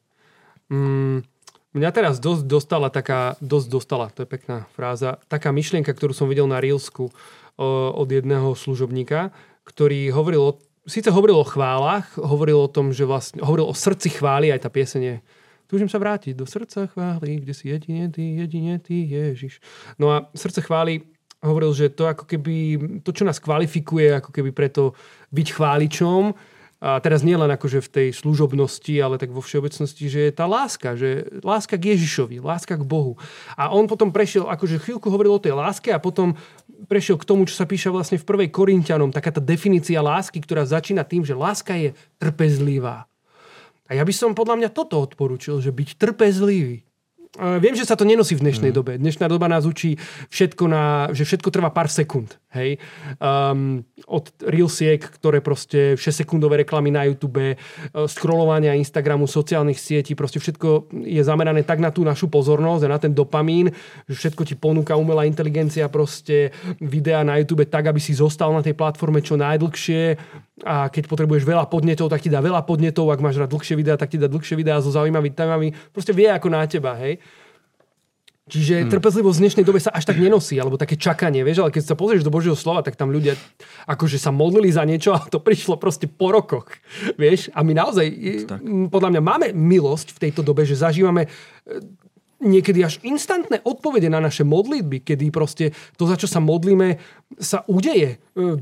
Speaker 1: Mm, mňa teraz dosť dostala taká, dosť dostala, to je pekná fráza, taká myšlienka, ktorú som videl na Reelsku od jedného služobníka, ktorý hovoril o Sice hovoril o chválach, hovoril o tom, že vlastne, hovoril o srdci chvály, aj tá pieseň je túžim sa vrátiť do srdca chvály, kde si jedine ty, jedine ty, Ježiš. No a srdce chvály hovoril, že to ako keby, to, čo nás kvalifikuje, ako keby preto byť chváličom, a teraz nie len akože v tej služobnosti, ale tak vo všeobecnosti, že je tá láska, že láska k Ježišovi, láska k Bohu. A on potom prešiel, akože chvíľku hovoril o tej láske a potom prešiel k tomu, čo sa píše vlastne v prvej Korinťanom, taká tá definícia lásky, ktorá začína tým, že láska je trpezlivá. A ja by som podľa mňa toto odporúčil, že byť trpezlivý. Viem, že sa to nenosí v dnešnej mm. dobe. Dnešná doba nás učí všetko na, že všetko trvá pár sekúnd. Hej? Um, od Reelsiek, ktoré proste šesťsekundové reklamy na YouTube, scrollovania Instagramu, sociálnych sietí, proste všetko je zamerané tak na tú našu pozornosť a na ten dopamín, že všetko ti ponúka umelá inteligencia, proste videa na YouTube tak, aby si zostal na tej platforme čo najdlhšie. A keď potrebuješ veľa podnetov, tak ti dá veľa podnetov. Ak máš rád dlhšie videá, tak ti dá dlhšie videá so zaujímavými témami. Proste vie ako na teba, hej. Čiže hmm. trpezlivosť v dnešnej dobe sa až tak nenosí, alebo také čakanie, vieš, ale keď sa pozrieš do Božieho slova, tak tam ľudia akože sa modlili za niečo a to prišlo proste po rokoch, vieš. A my naozaj, tak. podľa mňa máme milosť v tejto dobe, že zažívame niekedy až instantné odpovede na naše modlitby, kedy proste to, za čo sa modlíme, sa udeje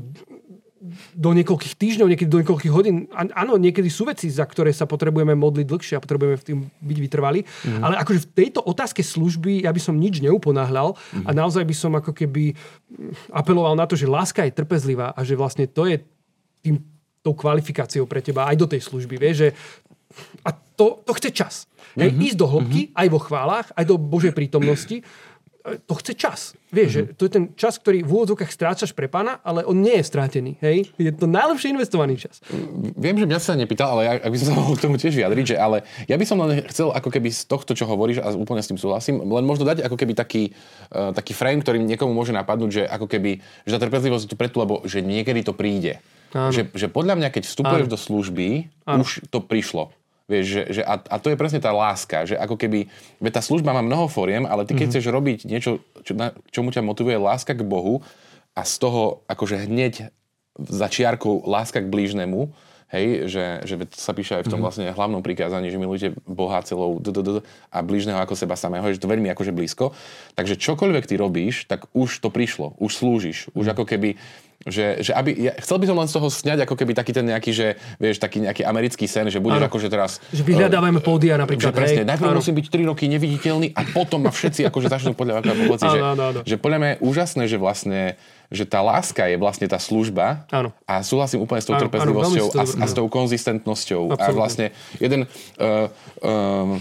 Speaker 1: do niekoľkých týždňov, niekedy do niekoľkých hodín. Áno, niekedy sú veci, za ktoré sa potrebujeme modliť dlhšie a potrebujeme v tým byť vytrvali. Mm-hmm. Ale akože v tejto otázke služby ja by som nič neuponáhľal mm-hmm. a naozaj by som ako keby apeloval na to, že láska je trpezlivá a že vlastne to je tým, tou kvalifikáciou pre teba aj do tej služby. Vieš, že a to, to chce čas. Mm-hmm. Hej, ísť do hĺbky, mm-hmm. aj vo chválach, aj do Božej prítomnosti. To chce čas. Vieš, mm-hmm. že to je ten čas, ktorý v úvodzovkách strácaš pre Pána, ale on nie je strátený. Hej? Je to najlepšie investovaný čas.
Speaker 2: Viem, že mňa sa nepýtal, ale ja, ak by som sa mohol k tomu tiež vyjadriť, že ale ja by som len chcel ako keby z tohto, čo hovoríš, a úplne s tým súhlasím, len možno dať ako keby taký, uh, taký frame, ktorý niekomu môže napadnúť, že ako keby, že tá trpezlivosť je tu preto, lebo že niekedy to príde. Že, že podľa mňa, keď vstupuješ Áno. do služby, Áno. už to prišlo. Vieš, že, že a, a to je presne tá láska, že ako keby, veď tá služba má mnoho foriem, ale ty keď mm-hmm. chceš robiť niečo, čo, na, čomu ťa motivuje láska k Bohu a z toho akože hneď za čiarkou láska k blížnemu, hej, že, že sa píše aj v tom vlastne hlavnom prikázaní, že milujte Boha celou a blížneho ako seba samého, že to veľmi akože blízko. Takže čokoľvek ty robíš, tak už to prišlo, už slúžiš, už ako keby Že, že aby, ja chcel by som len z toho sňať ako keby taký ten nejaký, že vieš, taký nejaký americký sen, že budeš akože teraz...
Speaker 1: Že vyhľadávame pódia napríklad.
Speaker 2: Že presne, hej, najprv áno. musím byť tri roky neviditeľný a potom ma všetci akože začnú podľa povedci, že, že podľa mňa je úžasné, že vlastne že tá láska je vlastne tá služba áno. a súhlasím úplne s tou áno, trpezlivosťou áno, a, a s tou konzistentnosťou. Absolutne. A vlastne jeden... Uh, um,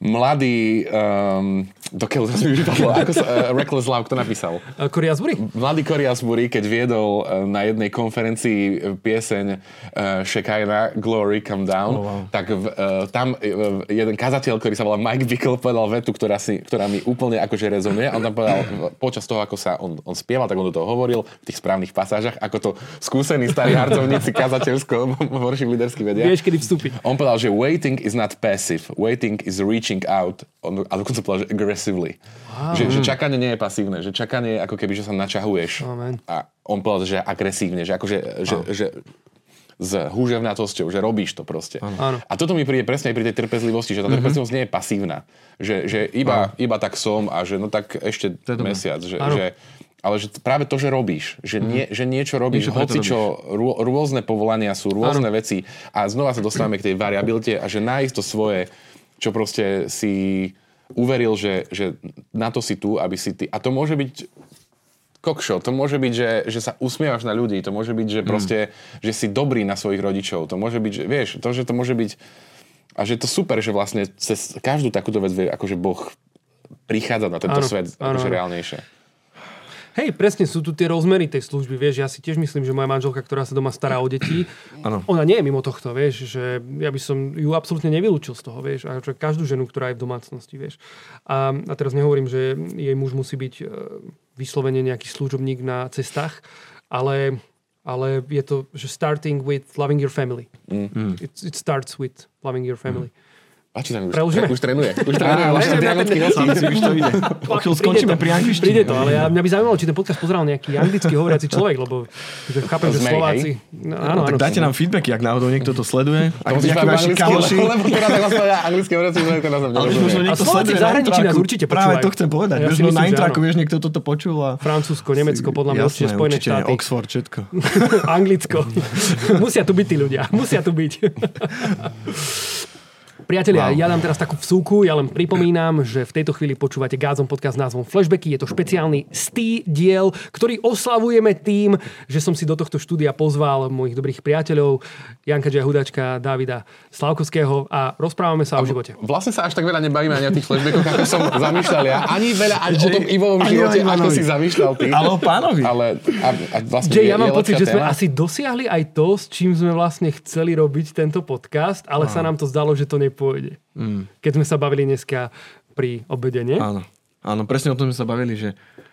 Speaker 2: mladý, um, dokiaľ to mi vypadlo, ako sa, uh, Reckless Love, kto napísal?
Speaker 1: Cory Asbury.
Speaker 2: Mladý Cory Asbury, keď viedol uh, na jednej konferencii pieseň uh, Shekinah, Glory, Come Down, oh, wow. tak v, uh, tam uh, jeden kazateľ, ktorý sa volá Mike Bickle, povedal vetu, ktorá, si, ktorá mi úplne akože rezonuje. On tam povedal, počas toho, ako sa on, on spieval, tak on do toho hovoril v tých správnych pasážach, ako to skúsení starí harcovníci kazateľsko, horší lídersky vedia.
Speaker 1: Vieš, kedy vstúpiť.
Speaker 2: On povedal, že waiting is not passive, waiting is reaching out, a dokonca povedal, že aggressively. Wow. Že, že čakanie nie je pasívne, že čakanie je ako keby, že sa načahuješ. Amen. A on povedal, že agresívne, že akože, že, že s húževnatosťou, že robíš to proste. Áno. A toto mi príde presne aj pri tej trpezlivosti, že tá mm-hmm. trpezlivosť nie je pasívna. Že, že iba, iba tak som a že no tak ešte mesiac. Že, že, ale že práve to, že robíš, že, nie, že niečo robíš, niečo hoci čo, rô, rôzne povolania sú, rôzne Áno. veci a znova sa dostávame k tej variabilite a že nájsť to svoje, čo proste si uveril, že, že na to si tu, aby si ty... A to môže byť kokšo, to môže byť, že, že sa usmievaš na ľudí, to môže byť, že proste, mm. že si dobrý na svojich rodičov, to môže byť, že vieš, to, že to môže byť... A že je to super, že vlastne cez každú takúto vec vie, akože Boh prichádza na tento áno, svet akože reálnejšie.
Speaker 1: Hej, presne sú tu tie rozmery tej služby, vieš, ja si tiež myslím, že moja manželka, ktorá sa doma stará o deti,
Speaker 3: Áno.
Speaker 1: ona nie je mimo tohto, vieš, že ja by som ju absolútne nevylúčil z toho, vieš, a čo každú ženu, ktorá je v domácnosti, vieš. A, a teraz nehovorím, že jej muž musí byť e, vyslovene nejaký služobník na cestách, ale, ale je to, že starting with loving your family. Mm. It, it starts with loving your family. Mm.
Speaker 2: Páči sa mi, už,
Speaker 1: Preložíme?
Speaker 2: už trénuje. Už trénuje
Speaker 1: Á,
Speaker 2: vlastne
Speaker 1: ne, ne,
Speaker 2: trianonský
Speaker 1: ne,
Speaker 2: nocí.
Speaker 3: Už to ide. O chvíľu skončíme pri angličtine.
Speaker 1: Príde to, ale ja, mňa by zaujímalo, či ten podcast pozeral nejaký anglicky hovoriaci človek, lebo že chápem, že
Speaker 2: Zmeri,
Speaker 1: Slováci... No, áno,
Speaker 3: No, tak
Speaker 1: áno,
Speaker 3: dajte nám feedbacky, ak náhodou niekto to sleduje.
Speaker 2: To
Speaker 3: Ak
Speaker 2: musíš
Speaker 3: nejakí
Speaker 2: mať
Speaker 3: vaši
Speaker 2: anglicky,
Speaker 3: kamoši.
Speaker 2: lebo teraz tak vlastne anglické hovoríci, že teraz sa
Speaker 3: Ale už možno
Speaker 2: nerozumie.
Speaker 3: niekto
Speaker 1: A Slováci
Speaker 3: sleduje
Speaker 1: v zahraničí
Speaker 3: na
Speaker 1: nás
Speaker 3: intraku.
Speaker 1: určite
Speaker 3: Práve
Speaker 1: počúvajú.
Speaker 3: to chcem povedať.
Speaker 1: Ja si
Speaker 3: Možno
Speaker 1: myslím,
Speaker 3: na
Speaker 1: že
Speaker 3: intraku,
Speaker 1: áno.
Speaker 3: vieš, niekto toto počul a...
Speaker 1: Francúzsko, Nemecko, podľa mňa určite
Speaker 3: Jasné,
Speaker 1: Spojené
Speaker 3: určite
Speaker 1: štáty.
Speaker 3: Oxford, všetko.
Speaker 1: Anglicko. Musia tu byť tí ľudia. Musia tu byť. Priatelia, wow. Ja dám teraz takú vsúku, ja len pripomínam, že v tejto chvíli počúvate Gádzom podcast s názvom Flashbacky. Je to špeciálny stý diel, ktorý oslavujeme tým, že som si do tohto štúdia pozval mojich dobrých priateľov Janka J. Hudáčka, Davida Slavkovského a rozprávame sa o živote.
Speaker 2: Vlastne sa až tak veľa nebavíme ani o tých flashbackoch, ako som zamýšľal ja. Ani veľa ani o tom Ivovom živote, ako si zamýšľal ty.
Speaker 3: Ale o pánovi.
Speaker 2: Ale a, a vlastne
Speaker 1: Že
Speaker 2: je,
Speaker 1: ja mám
Speaker 2: je
Speaker 1: pocit, že sme
Speaker 2: téma.
Speaker 1: asi dosiahli aj to, s čím sme vlastne chceli robiť tento podcast, ale Aha. sa nám to zdalo, že to nepôjde. Mm. Keď sme sa bavili dneska pri obede, nie?
Speaker 3: Áno. Áno, presne o tom sme sa bavili, že...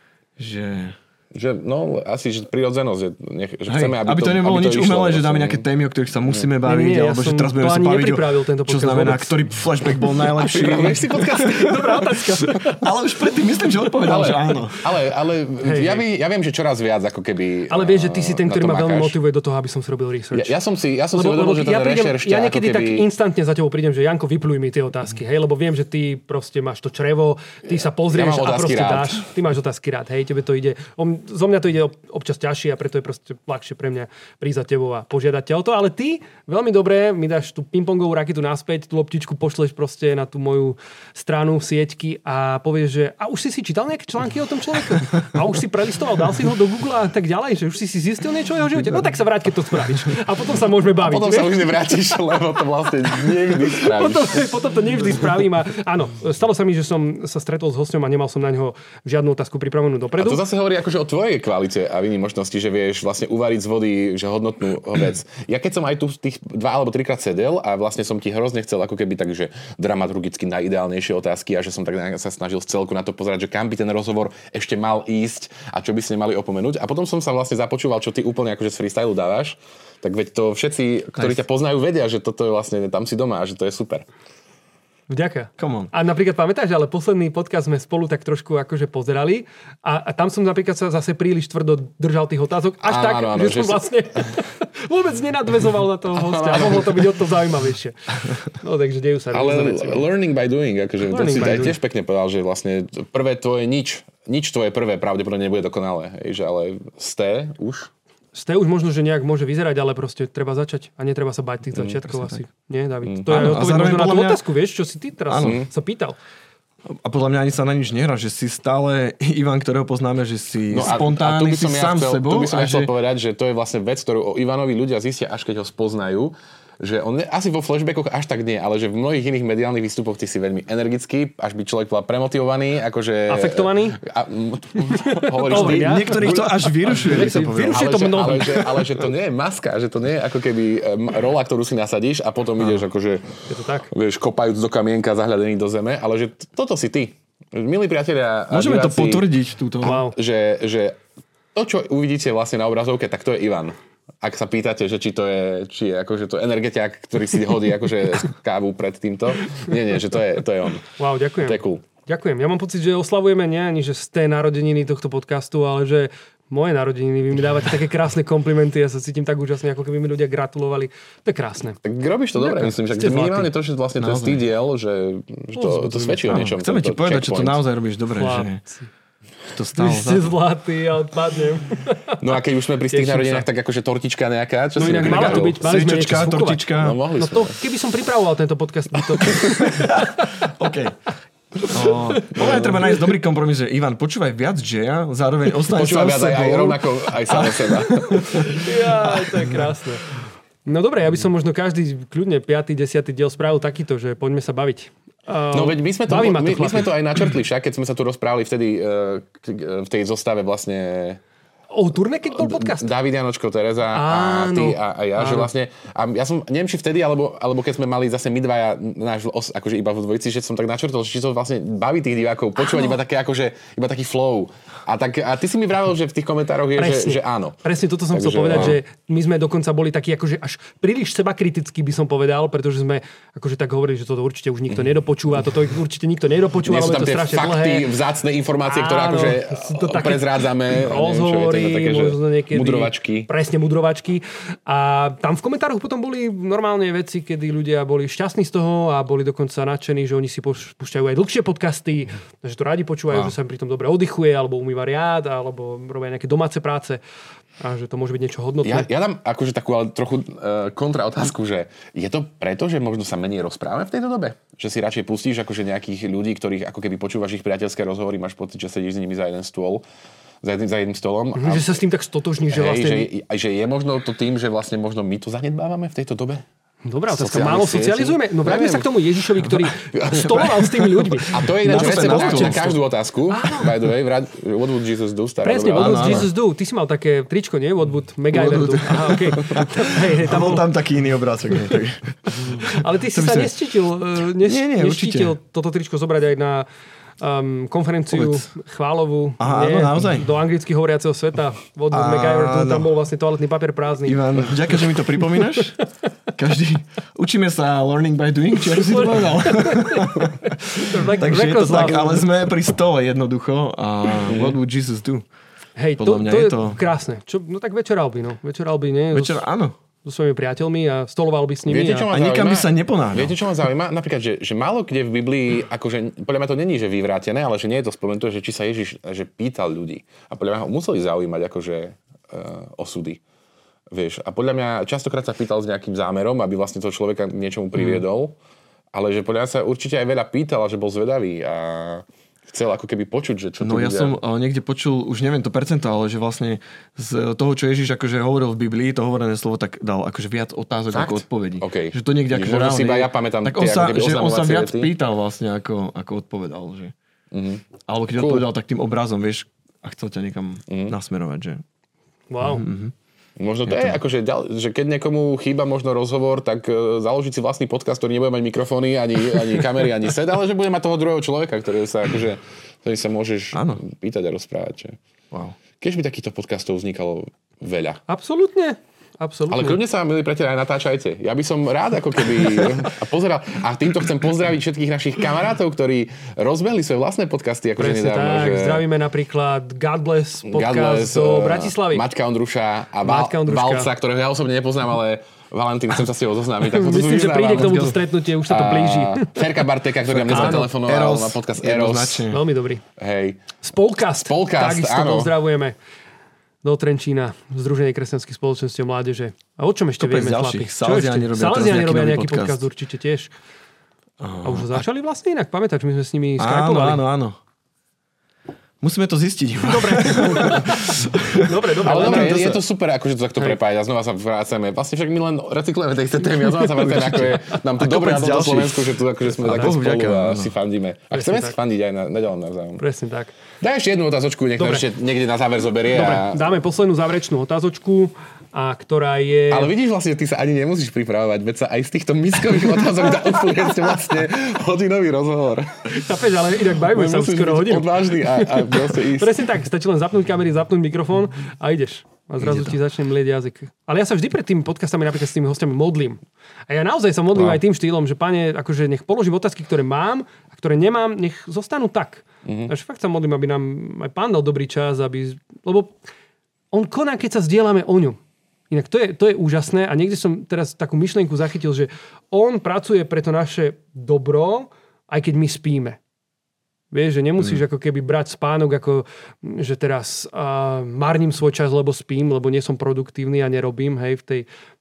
Speaker 3: že...
Speaker 2: Že, no, asi, že prirodzenosť, že, nech, že
Speaker 3: Hej,
Speaker 2: chceme, aby,
Speaker 3: aby to,
Speaker 2: to
Speaker 3: nebolo
Speaker 2: aby to
Speaker 3: nič
Speaker 2: išlo,
Speaker 3: umelé, že dáme
Speaker 2: vlastne.
Speaker 3: nejaké témy, o ktorých sa musíme baviť,
Speaker 1: Nie, nie, ja
Speaker 3: alebo že
Speaker 1: som
Speaker 3: teraz budeme
Speaker 1: to
Speaker 3: sa
Speaker 1: ani
Speaker 3: baviť
Speaker 1: nepripravil tento
Speaker 3: o, čo
Speaker 1: podcast
Speaker 3: znamená,
Speaker 1: vôbec.
Speaker 3: ktorý flashback bol najlepší.
Speaker 2: Pripravuješ si podcast?
Speaker 1: Dobrá otázka.
Speaker 3: Ale už predtým myslím, že odpovedal,
Speaker 2: ale,
Speaker 3: že áno.
Speaker 2: ale, ale
Speaker 1: Hej,
Speaker 2: ja,
Speaker 1: hej.
Speaker 2: viem, ja viem, že čoraz viac, ako keby...
Speaker 1: Ale vieš, že ty si ten,
Speaker 2: na
Speaker 1: ktorý
Speaker 2: to
Speaker 1: ma veľmi
Speaker 2: makáš.
Speaker 1: motivuje do toho, aby som si robil research.
Speaker 2: Ja, ja som si, ja som si
Speaker 1: lebo,
Speaker 2: uvedomil,
Speaker 1: lebo
Speaker 2: že ten
Speaker 1: ja, prídem,
Speaker 2: rešerš
Speaker 1: ja
Speaker 2: ťa
Speaker 1: niekedy
Speaker 2: ako
Speaker 1: tak
Speaker 2: keby...
Speaker 1: instantne za tebou prídem, že Janko, vypluj mi tie otázky, hej, lebo viem, že ty proste máš to črevo, ty sa pozrieš
Speaker 2: Ja mám
Speaker 1: a
Speaker 2: otázky
Speaker 1: proste
Speaker 2: rád.
Speaker 1: dáš. Ty máš otázky rád, hej, tebe to ide. On, zo mňa to ide občas ťažšie a preto je proste ľahšie pre mňa prísť za tebou a požiadať ťa o to, ale ty veľmi dobre mi dáš tú pingpongovú raketu naspäť, tú loptičku pošleš proste na tú moju stranu sieťky a povieš, že a už si si čítal nejaké články o tom človeku? A už si prelistoval, dal si ho do Google a tak ďalej, že už si si zistil niečo o jeho živote? No tak sa vráť, keď to spravíš. A potom sa môžeme baviť.
Speaker 2: Potom
Speaker 1: vieš?
Speaker 2: sa už nevrátiš, lebo to vlastne nevždy spravíš.
Speaker 1: Potom, potom to nevždy spravím a áno, stalo sa mi, že som sa stretol s hosťom a nemal som na ňo žiadnu otázku pripravenú
Speaker 2: A
Speaker 1: dopredu.
Speaker 2: to zase hovorí akože o tvojej kvalite a výnimočnosti, že vieš vlastne uvariť z vody že hodnotnú vec. Ja keď som aj tu tých dva alebo trikrát sedel a vlastne som ti hrozne chcel ako keby tak, že dramaturgicky najideálnejšie otázky a že som tak sa snažil z celku na to pozerať, že kam by ten rozhovor ešte mal ísť a čo by ste mali opomenúť. A potom som sa vlastne započúval, čo ty úplne akože z freestylu dávaš. Tak veď to všetci, ktorí ťa poznajú, vedia, že toto je vlastne tam si doma a že to je super.
Speaker 1: Vďaka.
Speaker 3: Come on.
Speaker 1: A napríklad pamätáš, ale posledný podcast sme spolu tak trošku akože pozerali a, a tam som napríklad sa zase príliš tvrdo držal tých otázok, až
Speaker 2: Áno,
Speaker 1: tak,
Speaker 2: áno, áno,
Speaker 1: že som
Speaker 2: že si-
Speaker 1: vlastne vôbec nenadväzoval na toho hostia a mohlo to byť o to zaujímavejšie. No takže dejú sa rôzne
Speaker 2: Ale
Speaker 1: veci.
Speaker 2: learning by doing, akože to
Speaker 1: Learning
Speaker 2: si
Speaker 1: by
Speaker 2: aj
Speaker 1: doing.
Speaker 2: tiež pekne povedal, že vlastne prvé tvoje nič, nič tvoje prvé pravdepodobne nebude dokonalé, hej, že ale sté už.
Speaker 1: Ste už možno, že nejak môže vyzerať, ale proste treba začať a netreba sa báť tých začiatkov asi. Nie, David? To je
Speaker 3: Áno, a
Speaker 1: odpoveď
Speaker 3: zároveň
Speaker 1: možno na tú
Speaker 3: podľa mňa-
Speaker 1: otázku, vieš, čo si ty teraz
Speaker 3: Áno.
Speaker 1: sa pýtal.
Speaker 3: A podľa mňa ani sa na nič nehrá, že si stále Ivan, ktorého poznáme, že si
Speaker 2: No a, a tu
Speaker 3: spontánny,
Speaker 2: by
Speaker 3: si
Speaker 2: som ja
Speaker 3: sám
Speaker 2: chcel,
Speaker 3: sebou.
Speaker 2: tu by som
Speaker 3: a
Speaker 2: ja chcel
Speaker 3: že...
Speaker 2: povedať, že to je vlastne vec, ktorú o Ivanovi ľudia zistia, až keď ho spoznajú. Že on ne, asi vo flashbackoch až tak nie, ale že v mnohých iných mediálnych výstupoch ty si veľmi energický, až by človek bol premotivovaný, akože...
Speaker 1: Afektovaný?
Speaker 2: A, m- hovoríš
Speaker 1: Oh,
Speaker 2: ty?
Speaker 1: ja?
Speaker 3: Niektorých to až vyrušuje, by sa
Speaker 1: Vyrušuje
Speaker 3: povedal.
Speaker 1: Vyrušuje
Speaker 2: ale,
Speaker 1: to
Speaker 2: že,
Speaker 1: mnoho.
Speaker 2: ale, že, ale že to nie je maska, že to nie je ako keby em, rola, ktorú si nasadíš a potom ideš akože,
Speaker 1: Je to tak?
Speaker 2: vieš, kopajúc do kamienka, zahľadený do zeme, ale že t- toto si ty. Milí priatelia a
Speaker 3: Môžeme to
Speaker 2: diváci,
Speaker 3: potvrdiť, túto.
Speaker 1: Wow.
Speaker 2: že, že to, čo uvidíte vlastne na obrazovke, tak to je Ivan. Ak sa pýtate, že či to je, či je akože to energetiak, ktorý si hodí akože kávu pred týmto. Nie, nie, že to je, to je on.
Speaker 1: Wow, ďakujem.
Speaker 2: To je cool.
Speaker 1: Ďakujem. Ja mám pocit, že oslavujeme nie ani, že z té narodeniny tohto podcastu, ale že moje narodeniny, vy mi dávate také krásne komplimenty, ja sa cítim tak úžasne, ako keby mi ľudia gratulovali. To je krásne.
Speaker 2: Tak robíš to dobre,
Speaker 1: Ďakujem.
Speaker 2: myslím, že
Speaker 1: Ste
Speaker 2: minimálne
Speaker 1: zlatí.
Speaker 2: to, že vlastne ten
Speaker 3: Naozaj.
Speaker 2: stý diel, že, že to, to svedčí o
Speaker 3: Áno,
Speaker 2: niečom.
Speaker 3: chceme ti
Speaker 2: tento
Speaker 3: povedať, že to
Speaker 2: checkpoint.
Speaker 3: naozaj robíš dobre, že
Speaker 1: Chlapci.
Speaker 3: to
Speaker 1: Vy
Speaker 3: stalo
Speaker 1: ste
Speaker 3: za to.
Speaker 1: zlatí, ja odpadnem.
Speaker 2: No a keď už sme pri tých
Speaker 1: Teším
Speaker 2: narodeniach,
Speaker 1: sa.
Speaker 2: tak akože tortička nejaká, čo
Speaker 1: No
Speaker 2: si
Speaker 1: inak mala tu byť, mali sme niečo
Speaker 3: Sviečočka,
Speaker 1: sfúkovať.
Speaker 3: tortička.
Speaker 2: No mohli
Speaker 1: No
Speaker 2: sme.
Speaker 1: to, keby som pripravoval tento podcast, by to...
Speaker 3: OK. No, podľa mňa treba nájsť dobrý kompromis, že Ivan, počúvaj viac Jaya, zároveň ostaň
Speaker 2: Počúvaj
Speaker 3: sám
Speaker 2: viac aj, aj
Speaker 3: sebou.
Speaker 2: rovnako aj sám seba.
Speaker 1: Ja, to je krásne. No dobre, ja by som možno každý kľudne piaty, desiaty diel spravil takýto, že poďme sa baviť. Uh,
Speaker 2: no veď my sme, to,
Speaker 1: to,
Speaker 2: my, my sme to aj načrtli však, keď sme sa tu rozprávali vtedy uh, v tej zostave vlastne...
Speaker 1: O turné, keď bol podcast?
Speaker 2: David, Janočko, Tereza a ty a, a ja, áno. Že vlastne, a ja som, neviem či vtedy, alebo, alebo keď sme mali zase my dvaja, náš, akože iba v dvojici, že som tak načrtol, že či to vlastne baví tých divákov, počúvať iba také akože, iba taký flow. A, tak, a ty si mi vravel, že v tých komentároch je, že, že áno.
Speaker 1: Presne, toto som Takže, chcel povedať, áno. Že my sme dokonca boli takí akože až príliš sebakritickí by som povedal, pretože sme akože tak hovorili, že toto určite už nikto nedopočúva, toto určite nikto nedopočúva,
Speaker 2: lebo
Speaker 1: je to strašne dlhé.
Speaker 2: Fakty, vzácne informácie, ktoré akože prezrádzame.
Speaker 1: Rozhovory, možno niekedy.
Speaker 2: Mudrovačky.
Speaker 1: Presne, mudrovačky. A tam v komentároch potom boli normálne veci, kedy ľudia boli šťastní z toho a boli dokonca nadšení, že oni si púšťajú aj dlhšie podcasty, že to radi počúvajú, a. že sa im pri tom dobre oddychuje, alebo umýva riad, alebo robia nejaké domáce práce a že to môže byť niečo hodnotné.
Speaker 2: Ja, ja dám akože takú ale trochu uh, kontra otázku, že je to preto, že možno sa menej rozprávame v tejto dobe? Že si radšej pustíš akože nejakých ľudí, ktorých ako keby počúvaš ich priateľské rozhovory, máš pocit, že sedíš s nimi za jeden stôl. Za jedným, za jedným stolom.
Speaker 1: A, že sa s tým tak stotožníš, že vlastne...
Speaker 2: Že, že je možno to tým, že vlastne možno my to zanedbávame v tejto dobe?
Speaker 1: Dobrá otázka, málo socializujeme? No vráťme sa k tomu Ježišovi, ktorý stoloval s tými ľuďmi.
Speaker 2: A to je ináč recept na každú otázku. By the way, what would Jesus do?
Speaker 1: Presne, what would Jesus do? Ty si mal také tričko, nie? What would MacGyver do? Aha, okej.
Speaker 3: A bol tam taký iný obrázok.
Speaker 1: Ale ty si sa nestítil toto tričko zobrať aj na Um, konferenciu Povedz. chválovú
Speaker 3: Aha, nie, áno, naozaj.
Speaker 1: Do anglicky hovoriaceho sveta. Od MacGyver, tam bol vlastne toaletný papier prázdny.
Speaker 3: Ivan, ďakujem, že mi to pripomínaš. Každý, učíme sa learning by doing, či ako si to povedal. Takže je to tak, ale sme pri stole jednoducho a what would Jesus do?
Speaker 1: Hej, to, to je to krásne. Čo, no tak večeral by, no. Večeral by, nie?
Speaker 3: Večer, áno.
Speaker 1: So svojimi priateľmi a stoloval by s nimi.
Speaker 2: Viete,
Speaker 1: a,
Speaker 3: a nikam by sa neponáhľal.
Speaker 2: Viete, čo ma zaujíma? Napríklad, že, že málo kde v Biblii, akože, podľa mňa to není, že vyvrátené, ale že nie je to spomenuté, že či sa Ježiš že pýtal ľudí. A podľa mňa ho museli zaujímať akože uh, osudy. Vieš, a podľa mňa častokrát sa pýtal s nejakým zámerom, aby vlastne toho človeka k niečomu priviedol, mm. ale že podľa mňa sa určite aj veľa pýtal a že bol zvedavý a chcel ako keby počuť, že čo
Speaker 3: no
Speaker 2: tu
Speaker 3: ja
Speaker 2: ľudia...
Speaker 3: som niekde počul, už neviem to percento, ale že vlastne z toho, čo Ježiš akože hovoril v Biblii, to hovorené slovo tak dal akože viac otázok Fakt? ako odpovedí.
Speaker 2: Okay.
Speaker 3: Že to niekde akože
Speaker 2: reálne... si iba ja pamätám
Speaker 3: tak on sa,
Speaker 2: tie,
Speaker 3: že on sa viac
Speaker 2: vety.
Speaker 3: pýtal vlastne, ako, ako odpovedal. Že... Mm-hmm. Alebo keď cool. odpovedal tak tým obrazom, vieš, a chcel ťa niekam mm-hmm. nasmerovať, že...
Speaker 1: Wow.
Speaker 3: Mm-hmm.
Speaker 2: Možno to je, to... akože, že keď niekomu chýba možno rozhovor, tak uh, založiť si vlastný podcast, ktorý nebude mať mikrofóny, ani, ani kamery, ani sed, ale že bude mať toho druhého človeka, ktorý sa, akože, ktorý sa môžeš ano. pýtať a rozprávať. Že...
Speaker 3: Wow.
Speaker 2: Keď by takýchto podcastov vznikalo veľa.
Speaker 1: Absolútne. Absolutne.
Speaker 2: Ale kľudne sa, milí priatelia, aj natáčajte. Ja by som rád ako keby pozeral. A týmto chcem pozdraviť všetkých našich kamarátov, ktorí rozbehli svoje vlastné podcasty. Akože
Speaker 1: Presne
Speaker 2: nedávno,
Speaker 1: tak.
Speaker 2: Že... Zdravíme
Speaker 1: napríklad God Bless podcast God Bless, do Bratislavy.
Speaker 2: Maťka Ondruša a Val- Valca, ktorého ja osobne nepoznám, ale Valentín, chcem sa s tebou zoznámiť.
Speaker 1: Myslím, že príde k tomuto stretnutie, už sa to blíži.
Speaker 2: Ferka Barteka, ktorý nám dneska telefonoval na podcast Eros.
Speaker 1: Veľmi dobrý.
Speaker 2: Hej.
Speaker 1: Spolcast.
Speaker 2: Spolcast,
Speaker 1: takisto
Speaker 2: áno.
Speaker 1: Pozdravujeme do Trenčína, Združenie kresťanských spoločenství a mládeže. A o čom ešte
Speaker 3: to
Speaker 1: vieme, chlapi?
Speaker 3: Salesiani robia,
Speaker 1: Salesiani robia nejaký podcast.
Speaker 3: podcast
Speaker 1: určite tiež. A už ho začali vlastne inak, pamätáš, my sme s nimi skypovali.
Speaker 3: Áno, áno, áno. Musíme to zistiť.
Speaker 1: Dobre. dobre, dobre.
Speaker 2: Ale dobre, je, je to super, akože to takto prepájať a znova sa vrácame. Vlastne však my len recyklujeme tej témy a znova sa vrátime, ako je nám tu dobre na tomto Slovensku, že tu akože sme takto spolu a si fandíme. A chceme si fandiť aj na, na ďalom navzájom.
Speaker 1: Presne tak.
Speaker 2: Daj ešte jednu otázočku, nech to ešte niekde na záver zoberie.
Speaker 1: Dobre,
Speaker 2: a...
Speaker 1: dáme poslednú záverečnú otázočku, a ktorá je...
Speaker 2: Ale vidíš, vlastne, ty sa ani nemusíš pripravovať, veď sa aj z týchto miskových otázok dá úplne vlastne hodinový rozhovor.
Speaker 1: Chápeš, ale inak bavíme sa už skoro hodinu.
Speaker 2: Odvážny a, a proste ísť.
Speaker 1: Presne tak, stačí len zapnúť kamery, zapnúť mikrofón a ideš. A zrazu ti začne mlieť jazyk. Ale ja sa vždy pred tými podcastami napríklad s tými hostiami modlím. A ja naozaj sa modlím no. aj tým štýlom, že Pane, akože nech položím otázky, ktoré mám a ktoré nemám, nech zostanú tak. Mm-hmm. Až fakt sa modlím, aby nám aj Pán dal dobrý čas, aby... Lebo on koná, keď sa zdieľame o ňu. Inak to je, to je úžasné a niekde som teraz takú myšlienku zachytil, že on pracuje pre to naše dobro, aj keď my spíme. Vieš, že nemusíš mm. ako keby brať spánok, ako že teraz uh, marním svoj čas, lebo spím, lebo nie som produktívny a nerobím, hej, v tej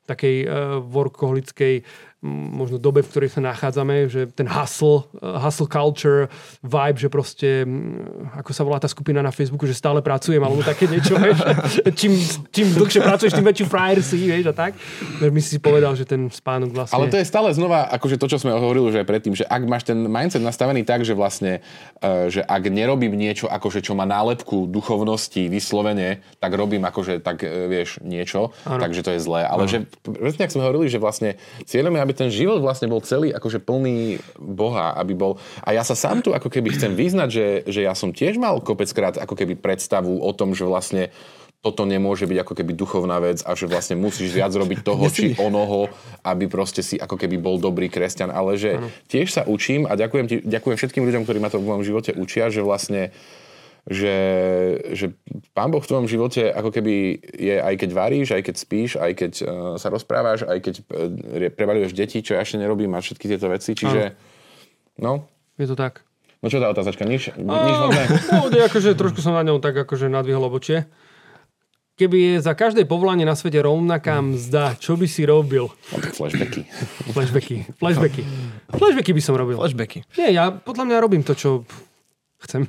Speaker 1: takej uh, workoholickej možno dobe, v ktorej sa nachádzame, že ten hustle, hustle culture, vibe, že proste, ako sa volá tá skupina na Facebooku, že stále pracujem, alebo také niečo, vieš. Čím, čím dlhšie pracuješ, tým väčší frajer si, vieš, a tak. My si si povedal, že ten spánok vlastne...
Speaker 2: Ale to je stále znova, akože to, čo sme hovorili už aj predtým, že ak máš ten mindset nastavený tak, že vlastne, že ak nerobím niečo, akože čo má nálepku duchovnosti vyslovene, tak robím akože, tak vieš, niečo, ano. Takže to je zlé. Ale ano. Že, presne, ak sme hovorili, že vlastne cieľom je, aby ten život vlastne bol celý akože plný Boha, aby bol... A ja sa sám tu ako keby chcem vyznať, že, že ja som tiež mal kopeckrát ako keby predstavu o tom, že vlastne toto nemôže byť ako keby duchovná vec a že vlastne musíš viac robiť toho či onoho, aby proste si ako keby bol dobrý kresťan. Ale že tiež sa učím a ďakujem, ti, ďakujem všetkým ľuďom, ktorí ma to v mojom živote učia, že vlastne Že, že Pán Boh v tvojom živote ako keby je, aj keď varíš, aj keď spíš, aj keď uh, sa rozprávaš, aj keď uh, prebaľuješ deti, čo ja ešte nerobím a všetky tieto veci, čiže no.
Speaker 1: Je to tak.
Speaker 2: No čo tá otázočka? Nič? Nič možné?
Speaker 1: No, akože trošku som na ňom tak akože nadvihol obočie. Keby je za každé povolanie na svete rovnaká mzda, čo by si robil?
Speaker 2: No tak flashbacky.
Speaker 1: Flashbacky. Flashbacky. Flashbacky by som robil.
Speaker 3: Flashbacky.
Speaker 1: Nie, ja podľa mňa robím to, čo chcem.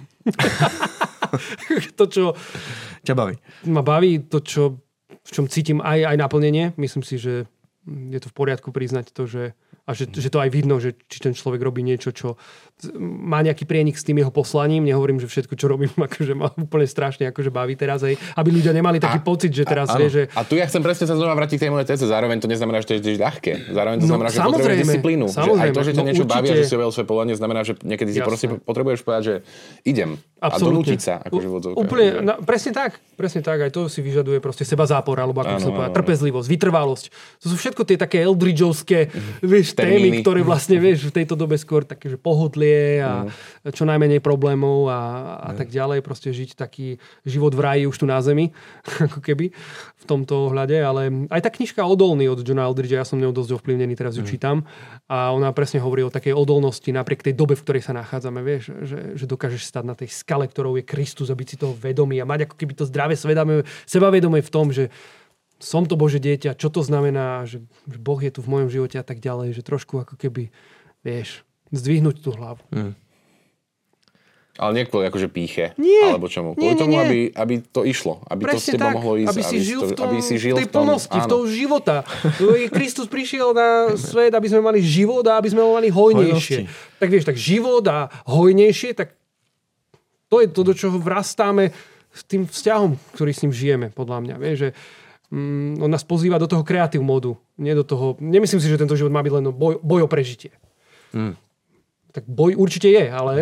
Speaker 1: To, čo
Speaker 3: ťa baví.
Speaker 1: Ma baví, to, čo, v čom cítim aj, aj naplnenie. Myslím si, že je to v poriadku priznať to, že, a že, že to aj vidno, že či ten človek robí niečo, čo má nejaký prienik s tým jeho poslaním. Nehovorím, že všetko, čo robím, akože ma úplne strašne akože baví teraz, aj, aby ľudia nemali taký a, pocit, že teraz
Speaker 2: a,
Speaker 1: vie, že...
Speaker 2: A tu ja chcem presne sa znova vrátiť k tej mojej téze. Zároveň to neznamená, že to je ľahké. Zároveň to no, znamená, že potrebuješ disciplínu. Že aj to, že ťa no, niečo určite... baví a že si objavil svoje povolanie, znamená, že niekedy si proste potrebuješ povedať, že idem. Absolutne. A donútiť sa. Akože U,
Speaker 1: úplne, no, presne tak. Presne tak. Aj to si vyžaduje proste seba zápor, alebo ako sa povedať, trpezlivosť, vytrvalosť. To sú všetko tie také Eldridgeovské, vieš, témy, ktoré vlastne, vieš, v tejto dobe skôr také, že pohodlie a mm. čo najmenej problémov a, a mm. tak ďalej. Proste žiť taký život v raji už tu na zemi, ako keby v tomto ohľade. Ale aj tá knižka Odolný od Johna Eldridgea, ja som ňou dosť ovplyvnený, teraz ju mm. čítam. A ona presne hovorí o takej odolnosti napriek tej dobe, v ktorej sa nachádzame, vieš, že, že dokážeš stať na tej skale, ktorou je Kristus a byť si toho vedomý a mať ako keby to zdravé svedomie, sebavedomie v tom, že som to Bože dieťa, čo to znamená, že, že Boh je tu v mojom živote a tak ďalej, že trošku ako keby, vieš, zdvihnúť tú hlavu. Mm.
Speaker 2: Ale nie kvôli akože píche,
Speaker 1: nie,
Speaker 2: alebo čomu. Kvôli nie, nie, tomu, aby, aby to išlo. Aby
Speaker 1: presne
Speaker 2: to s tebou
Speaker 1: tak,
Speaker 2: mohlo ísť.
Speaker 1: Aby si
Speaker 2: aby
Speaker 1: žil,
Speaker 2: to,
Speaker 1: v, tom,
Speaker 2: aby si žil
Speaker 1: v tej
Speaker 2: v tom,
Speaker 1: plnosti,
Speaker 2: áno.
Speaker 1: v toho života. Kristus prišiel na svet, aby sme mali život a aby sme mali hojnejšie. Hojnosti. Tak vieš, tak život a hojnejšie, tak to je to, do čoho vrastáme s tým vzťahom, ktorý s ním žijeme, podľa mňa. Vieš, že mm, on nás pozýva do toho kreatív modu. Nie do toho, nemyslím si, že tento život má byť len boj, boj o prežitie. Mm. Tak boj určite je, ale...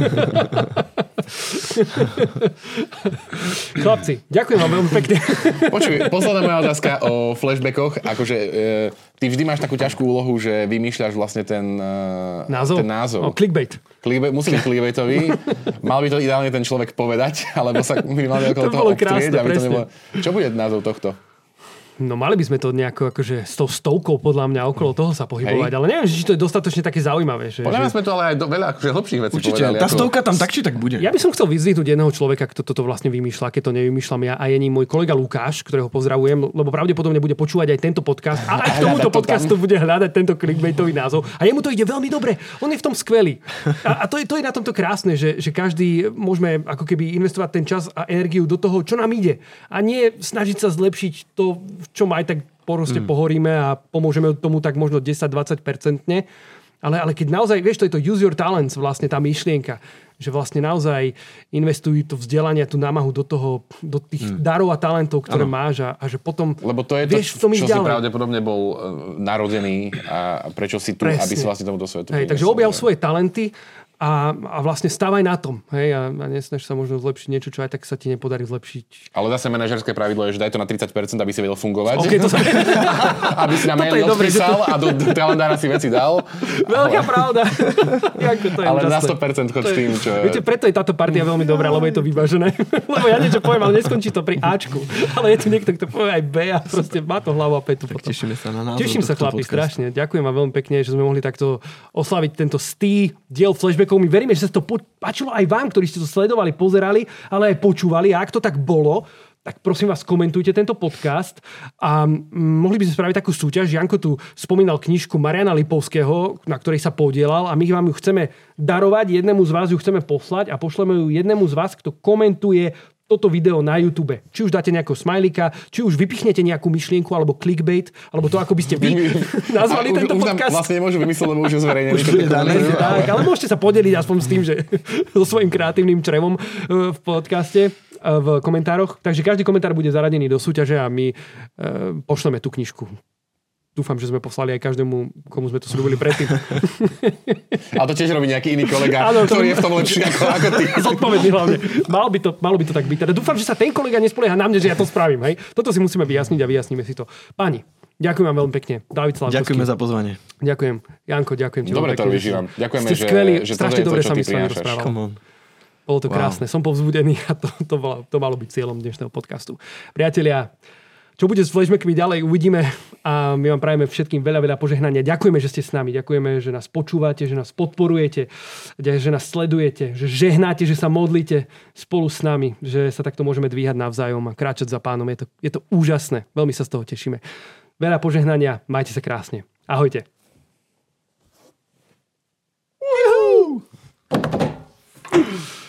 Speaker 1: Chlapci, ďakujem vám veľmi pekne.
Speaker 2: Počuj, posledná moja otázka o flashbackoch. Akože e, ty vždy máš takú ťažkú úlohu, že vymýšľaš vlastne ten e,
Speaker 1: názov.
Speaker 2: Ten názov.
Speaker 1: O, clickbait.
Speaker 2: Clickbait. Musí byť clickbaitový. Mal by to ideálne ten človek povedať, alebo sa minimálne okolo
Speaker 1: to
Speaker 2: toho
Speaker 1: obtrieť.
Speaker 2: Nebolo... Čo bude názov tohto?
Speaker 1: No mali by sme to nejako akože s tou stovkou podľa mňa okolo toho sa pohybovať, hej. Ale neviem, či to je dostatočne také zaujímavé. Že,
Speaker 2: podľa mňa
Speaker 1: že...
Speaker 2: sme to ale aj do, veľa akože hlbších vecí
Speaker 3: určite,
Speaker 2: povedali.
Speaker 3: Tá
Speaker 2: ako...
Speaker 3: stovka tam tak či tak bude.
Speaker 1: Ja by som chcel vyzdvihnúť jedného človeka, kto toto vlastne vymýšľa, keď to nevymýšľam ja, a je ním môj kolega Lukáš, ktorého pozdravujem, lebo pravdepodobne bude počúvať aj tento podcast a aj k tomuto podcastu bude hľadať tento clickbaitový názov. A jemu to ide veľmi dobre. On je v tom skvelý. A, a to, je, to je na tomto krásne, že, že každý môžeme ako keby investovať ten čas a energiu do toho, čo nám ide. A nie snažiť sa zlepšiť to, čo aj tak proste mm. pohoríme a pomôžeme tomu tak možno desať až dvadsať percentne. Ale, ale keď naozaj, vieš, to je to use your talents, vlastne tá myšlienka, že vlastne naozaj investujú to vzdelanie, tú námahu do toho, do tých mm. darov a talentov, ktoré ano. máš a, a že potom
Speaker 2: lebo to je
Speaker 1: vieš
Speaker 2: to,
Speaker 1: v tom
Speaker 2: čo
Speaker 1: ísť
Speaker 2: si
Speaker 1: ďalej.
Speaker 2: pravdepodobne bol uh, narodený a prečo si tu, presne. Aby si vlastne tomuto svetu.
Speaker 1: Hej, takže objav svoje talenty a, a vlastne stávaj na tom. Hej, a, a nesnaž sa možno zlepšiť niečo, čo aj tak sa ti nepodarí zlepšiť.
Speaker 2: Ale zase manažerské pravidlo je, že daj to na tridsať percent, aby si vedel fungovať.
Speaker 1: Okay, to sa...
Speaker 2: aby si na mail odpísal a do, do kalendára si veci dal.
Speaker 1: Veľká ale... pravda. Jako to je
Speaker 2: ale
Speaker 1: úžasné.
Speaker 2: na sto percent chod s tým, čo je...
Speaker 1: Viete, preto je táto partia veľmi dobrá, lebo je to vyvážené. Lebo ja niečo poviem, ale neskončí to pri Ačku. Ale je tu niekto, kto povie aj B a proste má to hlavu a petu.
Speaker 3: Tak tešíme sa na názor.
Speaker 1: Teším sa, chlapi, strašne. Ďakujem vám veľmi pekne, že sme mohli takto oslaviť tento stý diel flashbackov. My veríme, že sa to páčilo aj vám, ktorí ste to sledovali, pozerali, ale aj počúvali. A ak to tak bolo, tak prosím vás, komentujte tento podcast a mohli by sme spraviť takú súťaž. Janko tu spomínal knižku Mariana Lipovského, na ktorej sa podielal a my vám ju chceme darovať, jednému z vás ju chceme poslať a pošleme ju jednému z vás, kto komentuje toto video na YouTube. Či už dáte nejakého smajlíka, či už vypichnete nejakú myšlienku alebo clickbait, alebo to, ako by ste vy nazvali tento
Speaker 2: už,
Speaker 1: podcast.
Speaker 2: Už vlastne nemôžu vymyslieť, lebo už je zverejnený.
Speaker 3: Už je dané,
Speaker 1: tak, ale môžete sa podeliť aspoň s tým, že so svojím kreatívnym črevom v podcaste, v komentároch. Takže každý komentár bude zaradený do súťaže a my pošleme tú knižku. Dúfam, že sme poslali aj každému, komu sme to slúbili predtým.
Speaker 2: Ale to tiež robí nejaký iný kolega, ano, to... ktorý je v tom lepší ako, ako ty.
Speaker 1: Zodpovedný hlavne. Malo by, to, malo by to tak byť. Teda dúfam, že sa ten kolega nespolieha na mne, že ja to spravím. Hej? Toto si musíme vyjasniť a vyjasníme si to. Páni, ďakujem vám veľmi pekne. Dávid Slavkovský.
Speaker 3: Ďakujeme za pozvanie.
Speaker 1: Ďakujem. Janko, ďakujem ti.
Speaker 2: Dobre to robíš, Ivan. Ďakujeme,
Speaker 1: ste
Speaker 2: že,
Speaker 1: skvelí,
Speaker 2: že
Speaker 1: strašne dobre sa mi s vami
Speaker 2: prinášaš.
Speaker 1: rozprával. Bolo to krásne. Wow. Som povzbudený a to, to, bolo, to malo byť cieľom dnešného podcastu. Priatelia, čo bude s flashbackmi ďalej, uvidíme a my vám prajeme všetkým veľa, veľa požehnania. Ďakujeme, že ste s nami, ďakujeme, že nás počúvate, že nás podporujete, že nás sledujete, že žehnáte, že sa modlíte spolu s nami, že sa takto môžeme dvíhať navzájom a kráčať za Pánom. Je to, je to úžasné, veľmi sa z toho tešíme. Veľa požehnania, majte sa krásne. Ahojte. Juhu!